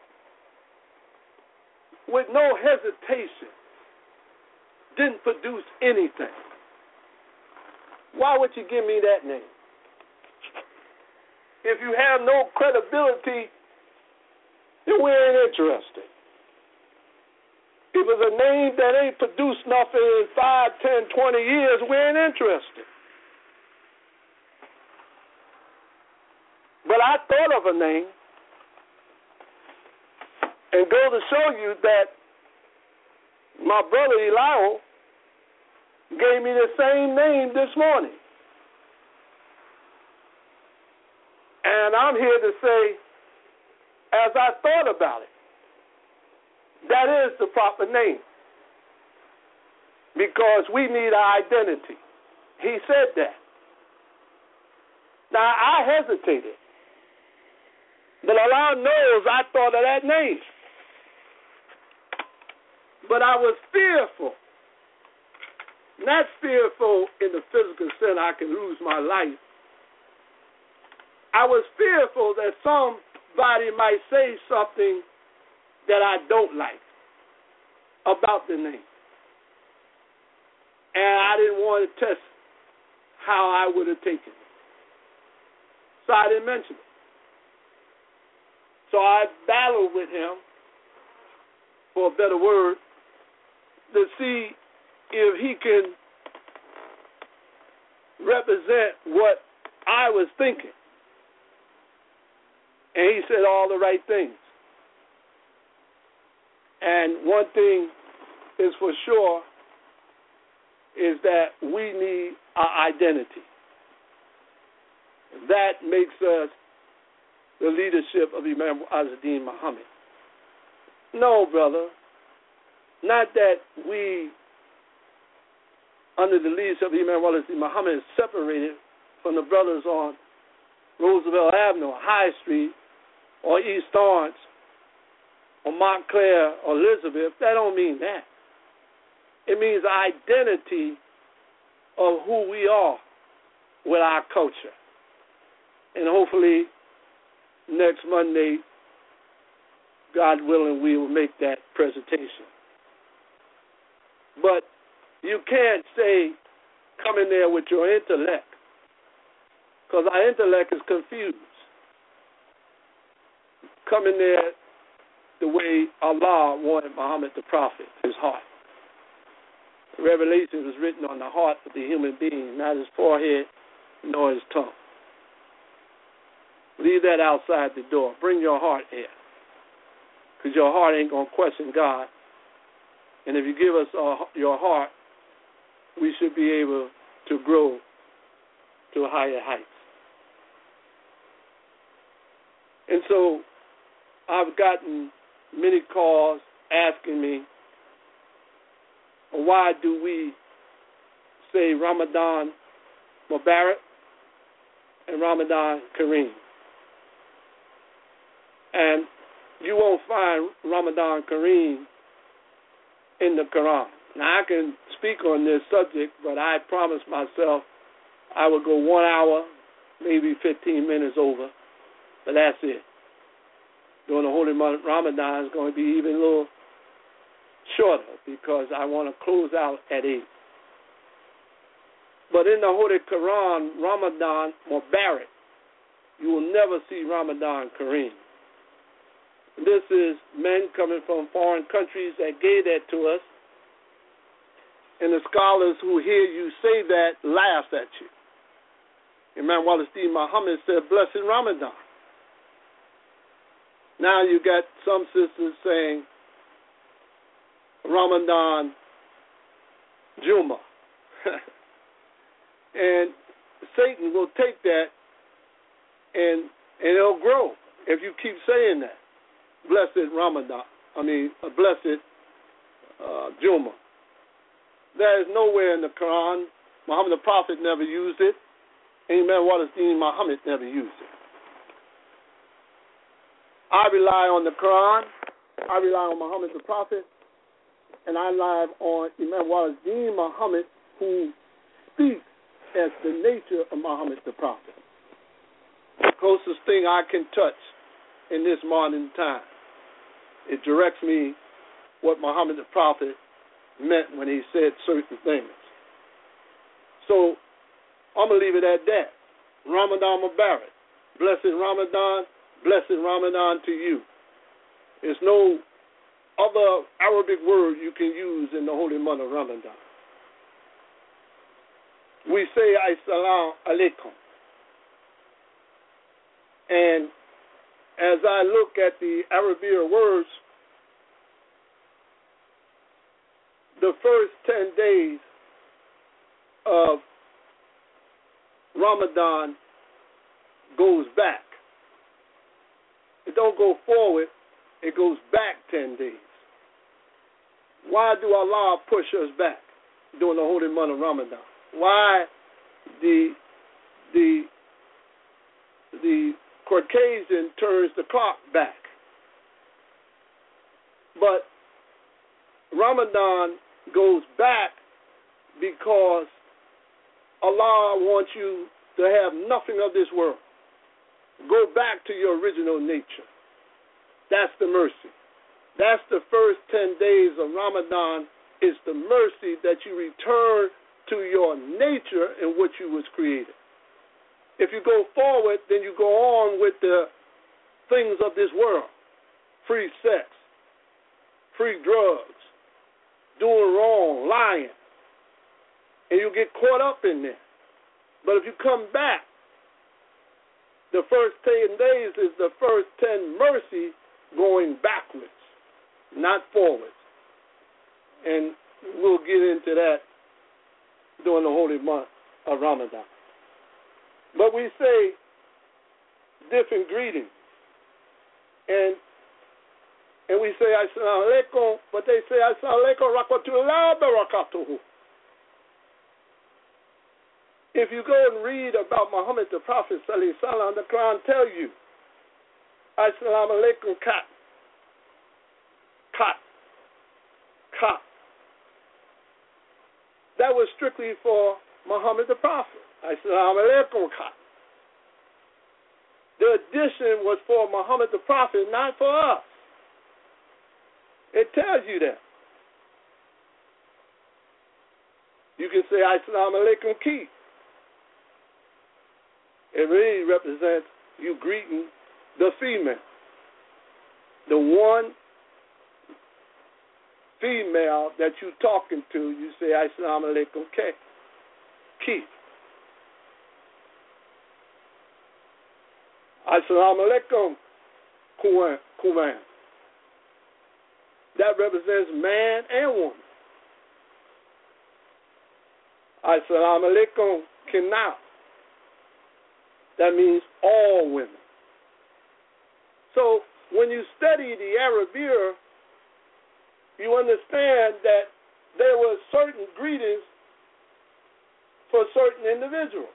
with no hesitation, didn't produce anything. Why would you give me that name? If you have no credibility, then we ain't interested. If it's a name that ain't produced nothing in 5, 10, 20 years, we ain't interested. But I thought of a name, and go to show you that my brother Eliel gave me the same name this morning. And I'm here to say, as I thought about it, that is the proper name. Because we need our identity. He said that. Now, I hesitated. But Allah knows I thought of that name. But I was fearful. Not fearful in the physical sense I can lose my life. I was fearful that somebody might say something that I don't like about the name. And I didn't want to test how I would have taken it. So I didn't mention it. So I battled with him, for a better word, to see if he can represent what I was thinking. And he said all the right things. And one thing is for sure is that we need our identity. That makes us the leadership of Imam Azz-ad-Din Muhammad. No, brother, not that we, under the leadership of Imam Azz-ad-Din Muhammad, is separated from the brothers on Roosevelt Avenue, High Street, or East Orange, or Montclair, or Elizabeth. That don't mean that. It means identity of who we are with our culture. And hopefully next Monday, God willing, we will make that presentation. But you can't say, come in there with your intellect, because our intellect is confused. Come in there the way Allah wanted Muhammad the Prophet, his heart. Revelation was written on the heart of the human being, not his forehead nor his tongue. Leave that outside the door. Bring your heart here, because your heart ain't going to question God. And if you give us your heart, we should be able to grow to higher heights. And so I've gotten many calls asking me, why do we say Ramadan Mubarak and Ramadan Kareem? And you won't find Ramadan Kareem in the Quran. Now, I can speak on this subject, but I promised myself I would go 1 hour, maybe 15 minutes over, but that's it. During the holy month Ramadan, it's going to be even a little shorter because I want to close out at 8. But in the Holy Quran, Ramadan Mubarak, you will never see Ramadan Kareem. This is men coming from foreign countries that gave that to us, and the scholars who hear you say that laugh at you. Imam Azz-ad-Din Muhammad said, blessed Ramadan. Now you got some sisters saying Ramadan Juma. And Satan will take that and it'll grow if you keep saying that. Blessed Ramadan. Blessed Juma. There is nowhere in the Quran. Muhammad the Prophet never used it. Imam Azz-ad-Din Muhammad never used it. I rely on the Quran. I rely on Muhammad the Prophet. And I rely on Imam Azz-ad-Din Muhammad, who speaks as the nature of Muhammad the Prophet. The closest thing I can touch in this modern time. It directs me what Muhammad the Prophet meant when he said certain things. So I'm going to leave it at that. Ramadan Mubarak. Blessed Ramadan to you. There's no other Arabic word you can use in the holy month of Ramadan. We say Assalamu alaikum. And as I look at the Arabic words, the first 10 days of Ramadan goes back. It don't go forward, it goes back 10 days. Why do Allah push us back during the holy month of Ramadan? Why the Caucasian turns the clock back? But Ramadan goes back because Allah wants you to have nothing of this world. Go back to your original nature. That's the mercy. That's the first 10 days of Ramadan. Is the mercy that you return to your nature in which you was created. If you go forward, then you go on with the things of this world. Free sex, free drugs, doing wrong, lying. And you get caught up in there. But if you come back, the first 10 days is the first 10 mercy going backwards, not forwards. And we'll get into that during the holy month of Ramadan. But we say different greetings. And we say Assalamu alaikum, but they say Assalamu alaikum rahmatullahi wa barakatuhu. If you go and read about Muhammad the Prophet sallallahu alaihi wasallam, the Quran tell you Assalamu alaikum kat. That was strictly for Muhammad the Prophet. Assalamu alaikum kat. The addition was for Muhammad the Prophet, not for us. It tells you that. You can say Assalamu alaikum ki. It really represents you greeting the female. The one female that you talking to, you say Assalamu alaikum ki. Assalamu alaikum kuwan. That represents man and woman. Assalamu alaikum kinau. That means all women. So when you study the Arabic, you understand that there were certain greetings for certain individuals.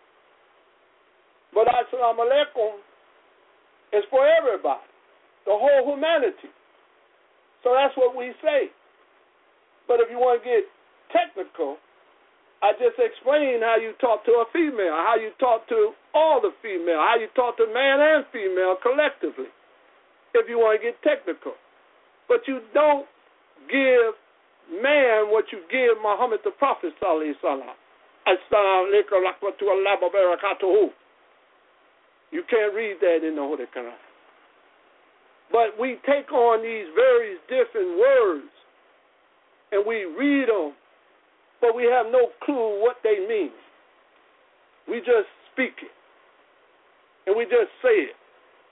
But Assalamu alaikum is for everybody, the whole humanity. So that's what we say. But if you want to get technical, I just explained how you talk to a female, how you talk to all the female, how you talk to man and female collectively, if you want to get technical. But you don't give man what you give Muhammad the Prophet sallallahu alaihi wasallam. Assalamu alaikum rahmatullahi wa barakatuhu. You can't read that in the Holy Quran. But we take on these various different words and we read them, but we have no clue what they mean. We just speak it. And we just say it.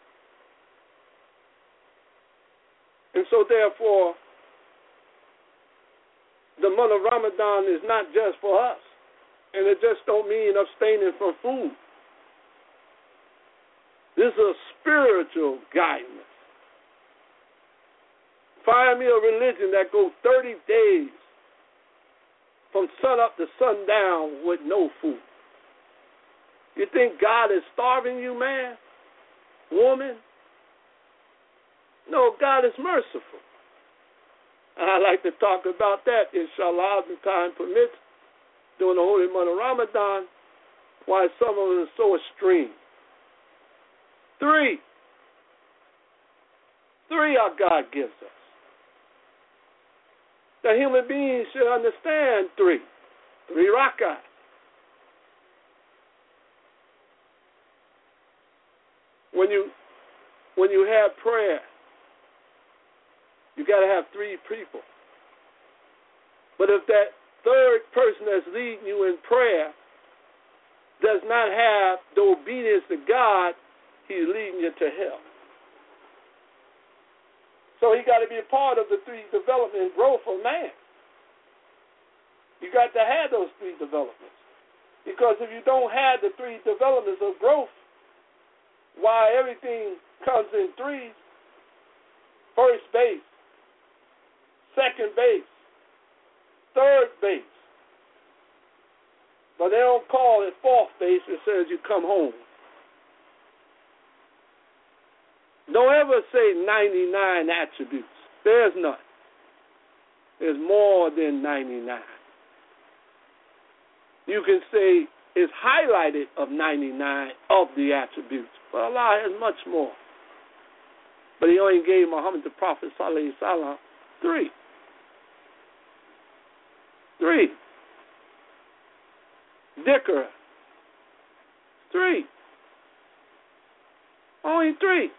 And so therefore, the month of Ramadan is not just for us. And it just don't mean abstaining from food. This is a spiritual guidance. Find me a religion that goes 30 days from sun up to sundown with no food. You think God is starving you, man? Woman? No, God is merciful. And I'd like to talk about that, inshallah, as time permits. during the holy month of Ramadan, why some of us are so extreme. Three our God gives us. The human beings should understand three rak'ah. When you have prayer, you got to have three people. But if that third person that's leading you in prayer does not have the obedience to God, he's leading you to hell. So he got to be a part of the three development and growth of man. You got to have those three developments. Because if you don't have the three developments of growth, why everything comes in threes: first base, second base, third base. But they don't call it fourth base. It says you come home. Don't ever say 99 attributes. There's none. There's more than 99. You can say it's highlighted of 99 of the attributes, but Allah has much more. But he only gave Muhammad the Prophet sallallahu alaihi wasallam three. Dhikr. Three. Only three.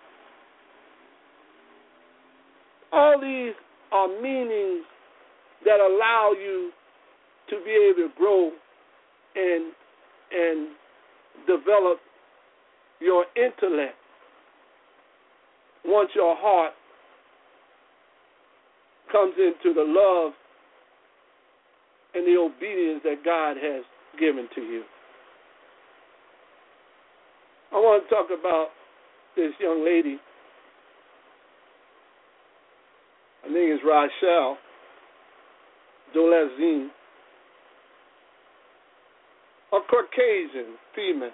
All these are meanings that allow you to be able to grow and develop your intellect once your heart comes into the love and the obedience that God has given to you. I want to talk about this young lady. Her name is Rachel Dolezine, a Caucasian female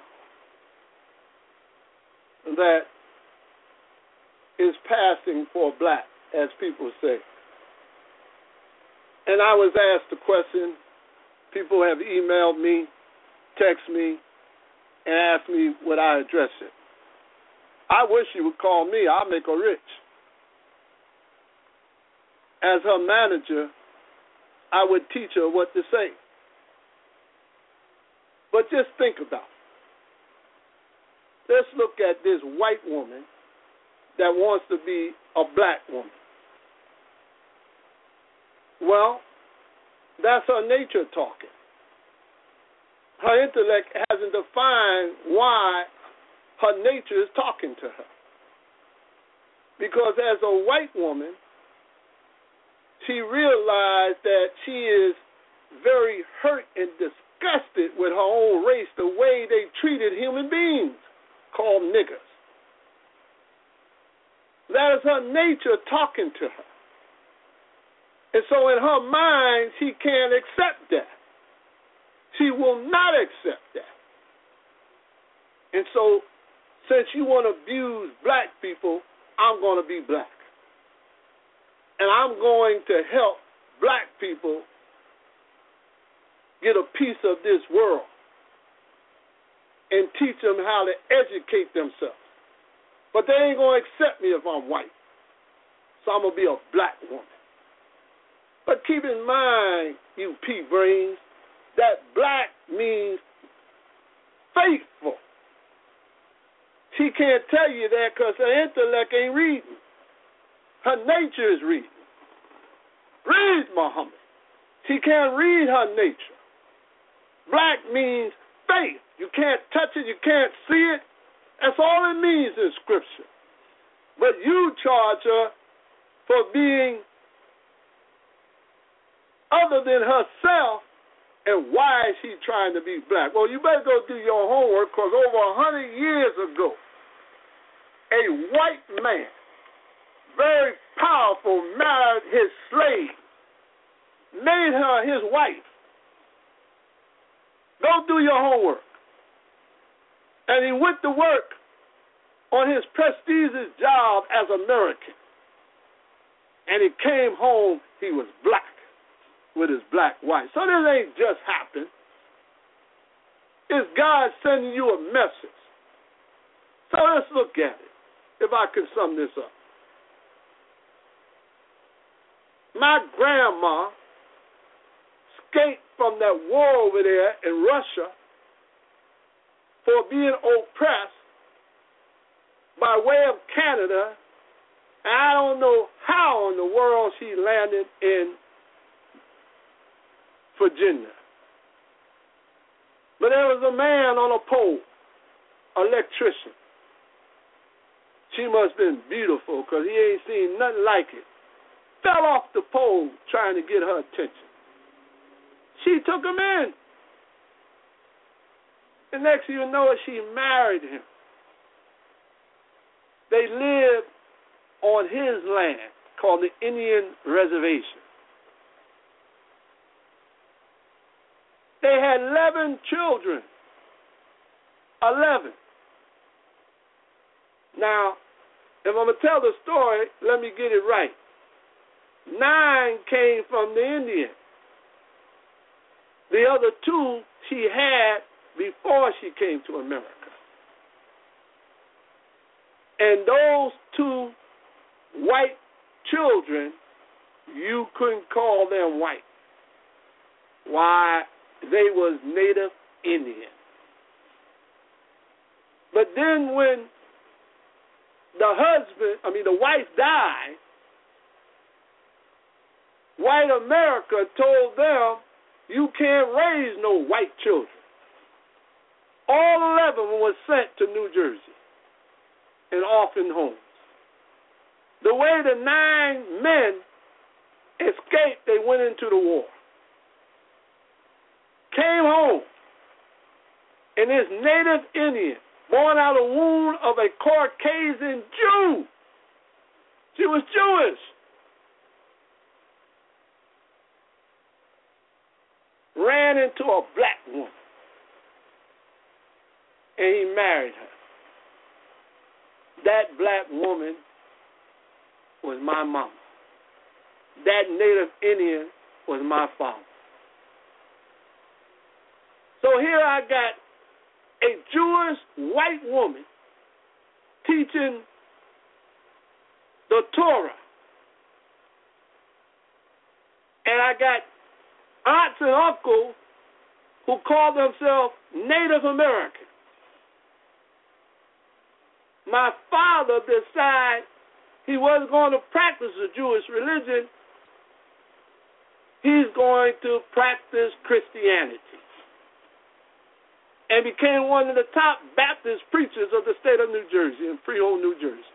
that is passing for black, as people say. And I was asked the question. People have emailed me, text me, and asked me would I address it. I wish she would call me. I'll make her rich. As her manager, I would teach her what to say. But just think about it. Let's look at this white woman that wants to be a black woman. Well, that's her nature talking. Her intellect hasn't defined why her nature is talking to her. Because as a white woman, she realized that she is very hurt and disgusted with her own race, the way they treated human beings, called niggers. That is her nature talking to her. And so in her mind, she can't accept that. She will not accept that. And so, since you want to abuse black people, I'm going to be black. And I'm going to help black people get a piece of this world and teach them how to educate themselves. But they ain't going to accept me if I'm white. So I'm going to be a black woman. But keep in mind, you pea-brains, that black means faithful. She can't tell you that because her intellect ain't reading. Her nature is reading. Read, Muhammad. She can't read her nature. Black means faith. You can't touch it. You can't see it. That's all it means in Scripture. But you charge her for being other than herself, and why is she trying to be black? Well, you better go do your homework, because over 100 years ago, a white man, very powerful, married his slave, made her his wife. Go do your homework. And he went to work on his prestigious job as American. And he came home, he was black with his black wife. So this ain't just happened. Is God sending you a message? So let's look at it, if I can sum this up. My grandma escaped from that war over there in Russia for being oppressed by way of Canada, and I don't know how in the world she landed in Virginia. But there was a man on a pole, electrician. She must have been beautiful because he ain't seen nothing like it. Fell off the pole trying to get her attention. She took him in. And next thing you know, she married him. They lived on his land called the Indian Reservation. They had 11 children. 11. Now, if I'm going to tell the story, let me get it right. 9 came from the Indian. The other 2 she had before she came to America. And those 2 white children, you couldn't call them white. Why? They was Native Indian. But then when the wife died, white America told them, you can't raise no white children. All 11 were sent to New Jersey in orphan homes. The way the 9 men escaped, they went into the war. Came home, and this Native Indian, born out of the womb of a Caucasian Jew. She was Jewish. Ran into a black woman, and he married her. That black woman was my mama. That Native Indian was my father. So here I got a Jewish white woman teaching the Torah. And I got aunts and uncles who call themselves Native Americans. My father decided he wasn't going to practice the Jewish religion. He's going to practice Christianity. And became one of the top Baptist preachers of the state of New Jersey, in Freehold, New Jersey.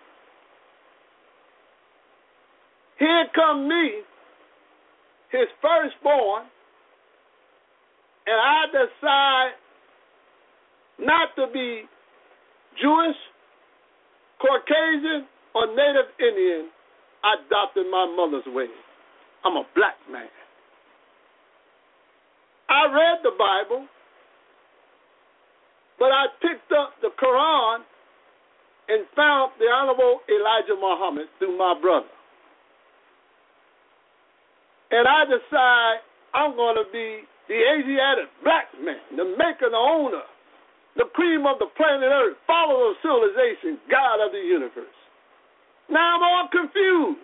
Here come me, his firstborn, and I decide not to be Jewish, Caucasian, or Native Indian. I adopted my mother's ways. I'm a black man. I read the Bible, but I picked up the Quran and found the Honorable Elijah Muhammad through my brother. And I decide I'm going to be the Asiatic black man, the maker, the owner, the cream of the planet Earth, follower of civilization, God of the universe. Now I'm all confused.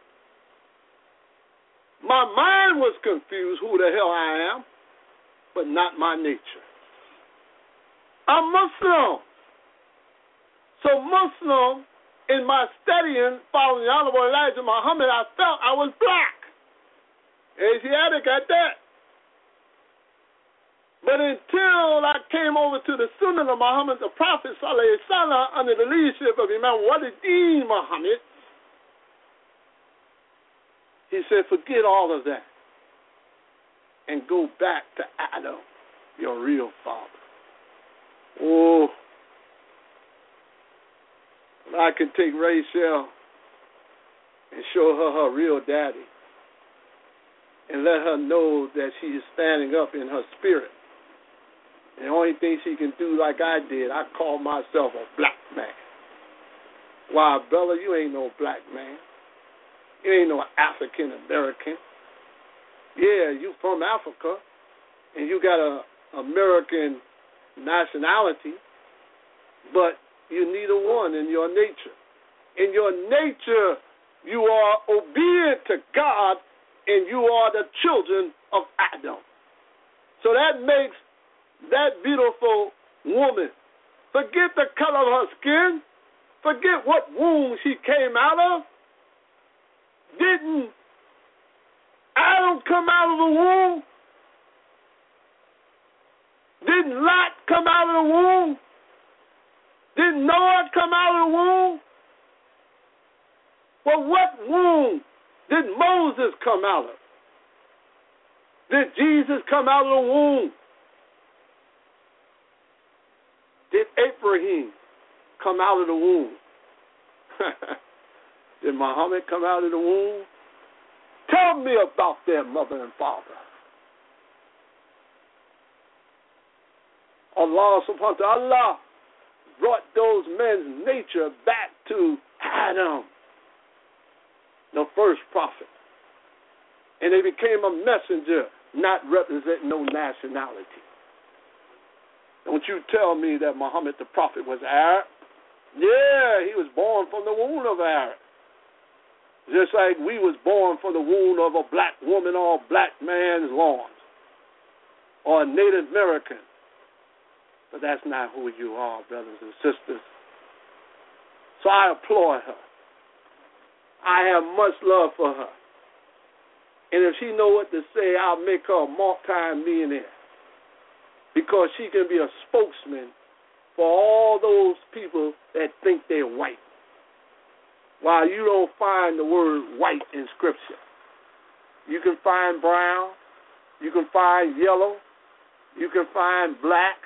My mind was confused who the hell I am, but not my nature. I'm Muslim. So Muslim, in my studying, following the Honorable Elijah Muhammad, I felt I was black. Asiatic at that. But until I came over to the Sunnah of Muhammad, the Prophet ﷺ, under the leadership of Imam Waliddin Muhammad, he said, forget all of that and go back to Adam, your real father. Oh, I can take Rachel and show her her real daddy and let her know that she is standing up in her spirit. And the only thing she can do like I did, I call myself a black man. Why, Bella, you ain't no black man. You ain't no African American. Yeah, you from Africa, and you got a American nationality, but you're neither one in your nature. In your nature, you are obedient to God, and you are the children of Adam. So that makes that beautiful woman, forget the color of her skin, forget what womb she came out of. Didn't Adam come out of the womb? Didn't Lot come out of the womb? Didn't Noah come out of the womb? Well, what womb did Moses come out of? Did Jesus come out of the womb? Did Abraham come out of the womb? Did Muhammad come out of the womb? Tell me about their mother and father. Allah subhanahu wa ta'ala brought those men's nature back to Adam, the first prophet. And they became a messenger, not representing no nationality. Don't you tell me that Muhammad the prophet was Arab. Yeah, he was born from the womb of Arab. Just like we was born from the womb of a black woman or a black man's loins, or a Native American. But that's not who you are, brothers and sisters. So I applaud her. I have much love for her. And if she know what to say, I'll make her a multi-millionaire, because she can be a spokesman for all those people that think they're white. While you don't find the word white in Scripture. You can find brown, you can find yellow, you can find black,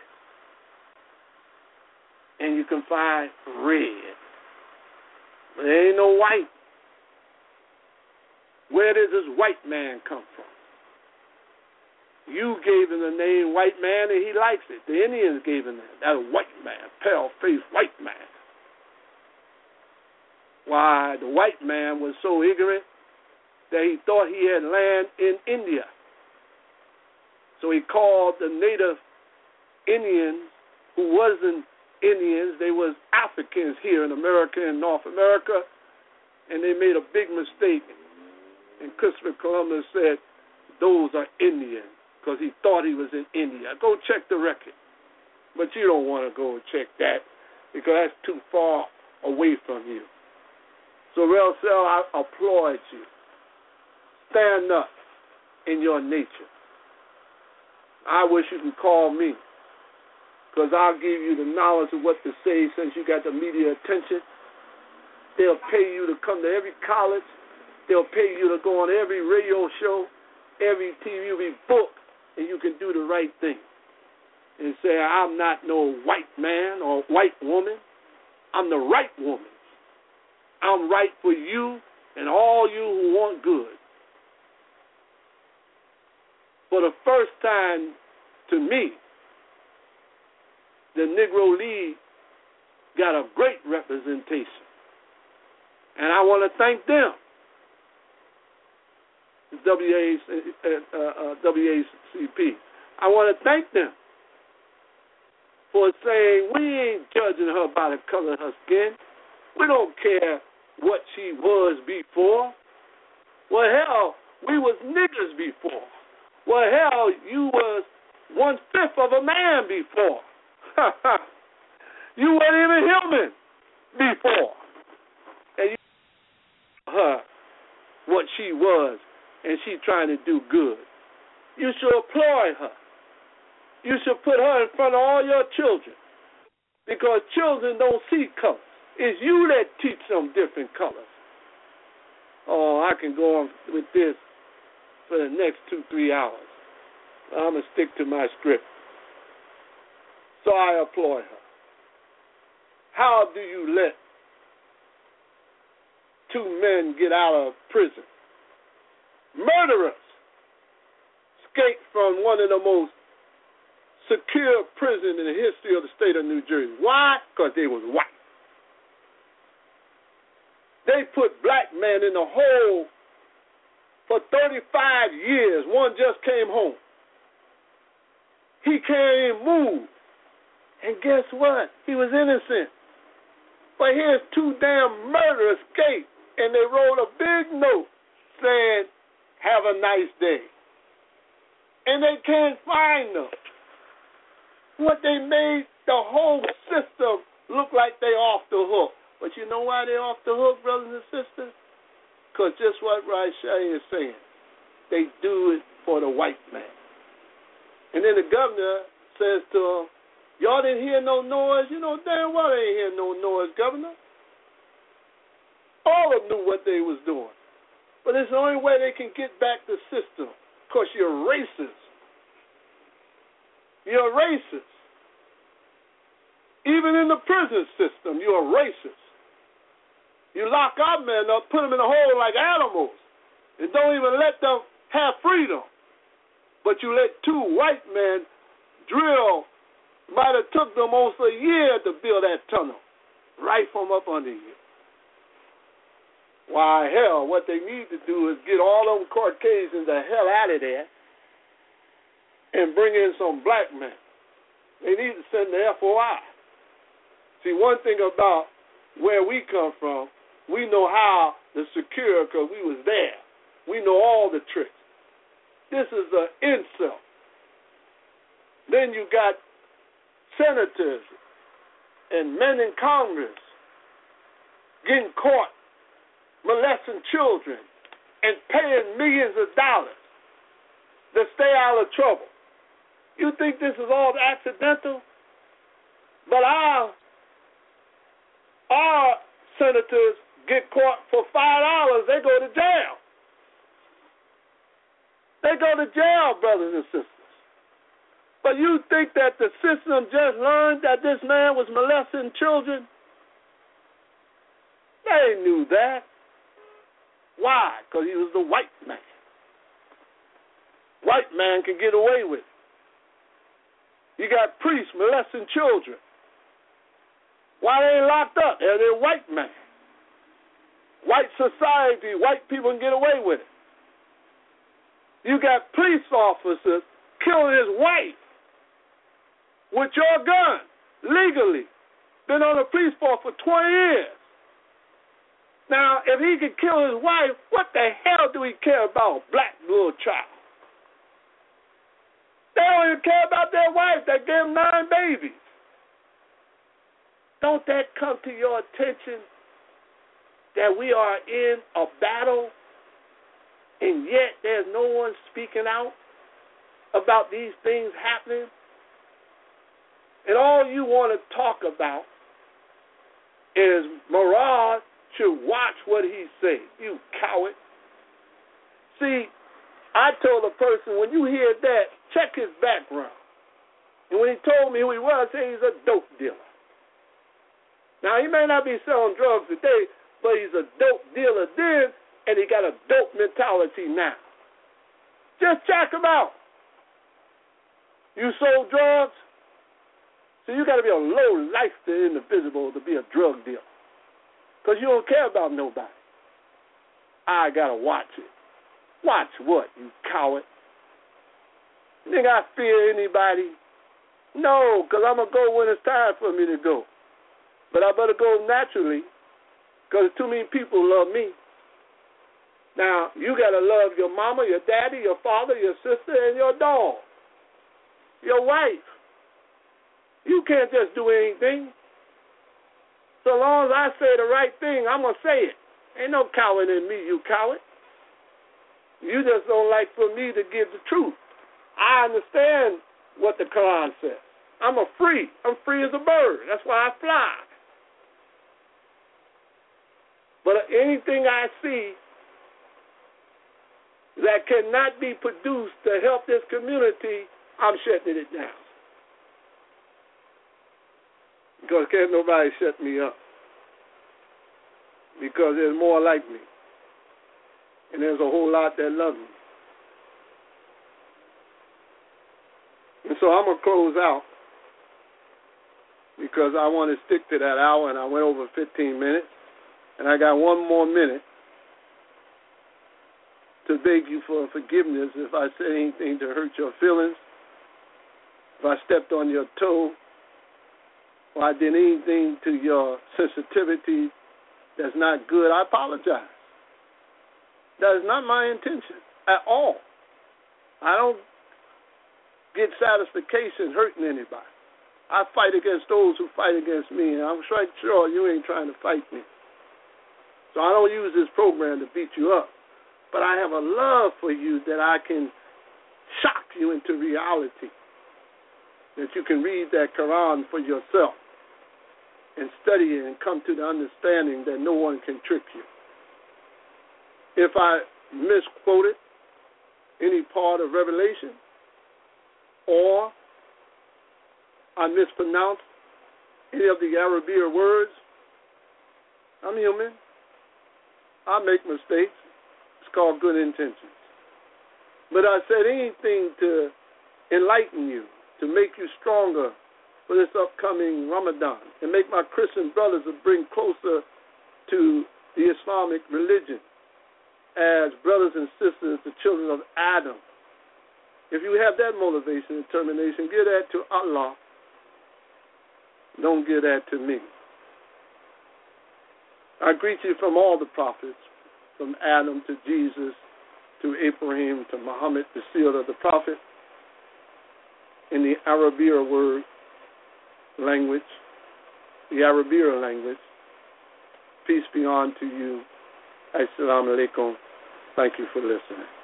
and you can find red. But there ain't no white. Where does this white man come from? You gave him the name white man, and he likes it. The Indians gave him that. That's a white man, pale-faced white man. Why, the white man was so ignorant that he thought he had land in India. So he called the native Indians, who wasn't Indians, they was Africans here in America and North America, and they made a big mistake. And Christopher Columbus said, those are Indians, because he thought he was in India. Go check the record. But you don't want to go and check that, because that's too far away from you. So, Relsel, I applaud you. Stand up in your nature. I wish you could call me, because I'll give you the knowledge of what to say since you got the media attention. They'll pay you to come to every college. They'll pay you to go on every radio show, every TV, every book, and you can do the right thing. And say, I'm not no white man or white woman. I'm the right woman. I'm right for you and all you who want good. For the first time, to me, the Negro League got a great representation. And I want to thank them. WACP. I want to thank them for saying we ain't judging her by the color of her skin. We don't care what she was before. Well, hell, we was niggers before. Well, hell, you was 1/5 of a man before. You weren't even human before. And you her what she was, and she trying to do good. You should applaud her. You should put her in front of all your children, because children don't see colors. It's you that teach them different colors. Oh, I can go on with this for the next 2-3 hours. I'm going to stick to my script. So I applaud her. How do you let 2 men get out of prison? Murderers escaped from one of the most secure prisons in the history of the state of New Jersey. Why? Because they was white. They put black men in the hole for 35 years. One just came home. He can't even move. And guess what? He was innocent. But here's two damn murderers escaped, and they wrote a big note saying, have a nice day. And they can't find them. What they made the whole system look like they off the hook. But you know why they're off the hook, brothers and sisters? Because just what Raishai is saying. They do it for the white man. And then the governor says to him, y'all didn't hear no noise? You know damn well they ain't hear no noise, governor. All of them knew what they was doing. But it's the only way they can get back the system, because you're racist. You're racist. Even in the prison system, you're racist. You lock our men up, put them in a hole like animals, and don't even let them have freedom. But you let two white men drill. Might have took them almost a year to build that tunnel, right from up under you. Why, hell, what they need to do is get all them Caucasians the hell out of there and bring in some black men. They need to send the FOI. See, one thing about where we come from, we know how to secure because we was there. We know all the tricks. This is an insult. Then you got senators and men in Congress getting caught molesting children and paying millions of dollars to stay out of trouble. You think this is all accidental? But our senators get caught for $5, they go to jail. They go to jail, brothers and sisters. But you think that the system just learned that this man was molesting children? They knew that. Why? Because he was the white man. White man can get away with it. You got priests molesting children. Why they ain't locked up? They're white men. White society, white people can get away with it. You got police officers killing his wife with your gun, legally. Been on the police force for 20 years. Now, if he could kill his wife, what the hell do he care about a black little child? They don't even care about their wife that gave him 9 babies. Don't that come to your attention that we are in a battle and yet there's no one speaking out about these things happening? And all you want to talk about is Murad should watch what he says. You coward. See, I told a person, when you hear that, check his background. And when he told me who he was, I said he's a dope dealer. Now, he may not be selling drugs today, but he's a dope dealer then, and he got a dope mentality now. Just check him out. You sold drugs? So you got to be a low-life individual to be a drug dealer, because you don't care about nobody. I got to watch it. Watch what, you coward? You think I fear anybody? No, because I'm going to go when it's time for me to go. But I better go naturally, because too many people love me. Now, you got to love your mama, your daddy, your father, your sister, and your dog, your wife. You can't just do anything. So long as I say the right thing, I'm going to say it. Ain't no coward in me, you coward. You just don't like for me to give the truth. I understand what the Quran says. I'm free. I'm free as a bird. That's why I fly. But anything I see that cannot be produced to help this community, I'm shutting it down. Because can't nobody shut me up. Because there's more like me. And there's a whole lot that love me. And so I'm going to close out because I want to stick to that hour, and I went over 15 minutes. And I got one more minute to beg you for forgiveness if I said anything to hurt your feelings, if I stepped on your toe, or I did anything to your sensitivity that's not good, I apologize. That is not my intention at all. I don't get satisfaction hurting anybody. I fight against those who fight against me, and I'm quite sure you ain't trying to fight me. So I don't use this program to beat you up, but I have a love for you that I can shock you into reality, that you can read that Quran for yourself and study it and come to the understanding that no one can trick you. If I misquoted any part of Revelation or I mispronounced any of the Arabic words, I'm human. I make mistakes. It's called good intentions. But I said anything to enlighten you, to make you stronger for this upcoming Ramadan, and make my Christian brothers bring closer to the Islamic religion as brothers and sisters, the children of Adam. If you have that motivation and determination, give that to Allah. Don't give that to me. I greet you from all the prophets, from Adam to Jesus to Abraham to Muhammad, the seal of the prophet, in the Arabic word language, the Arabic language. Peace be unto you. Assalamu alaikum. Thank you for listening.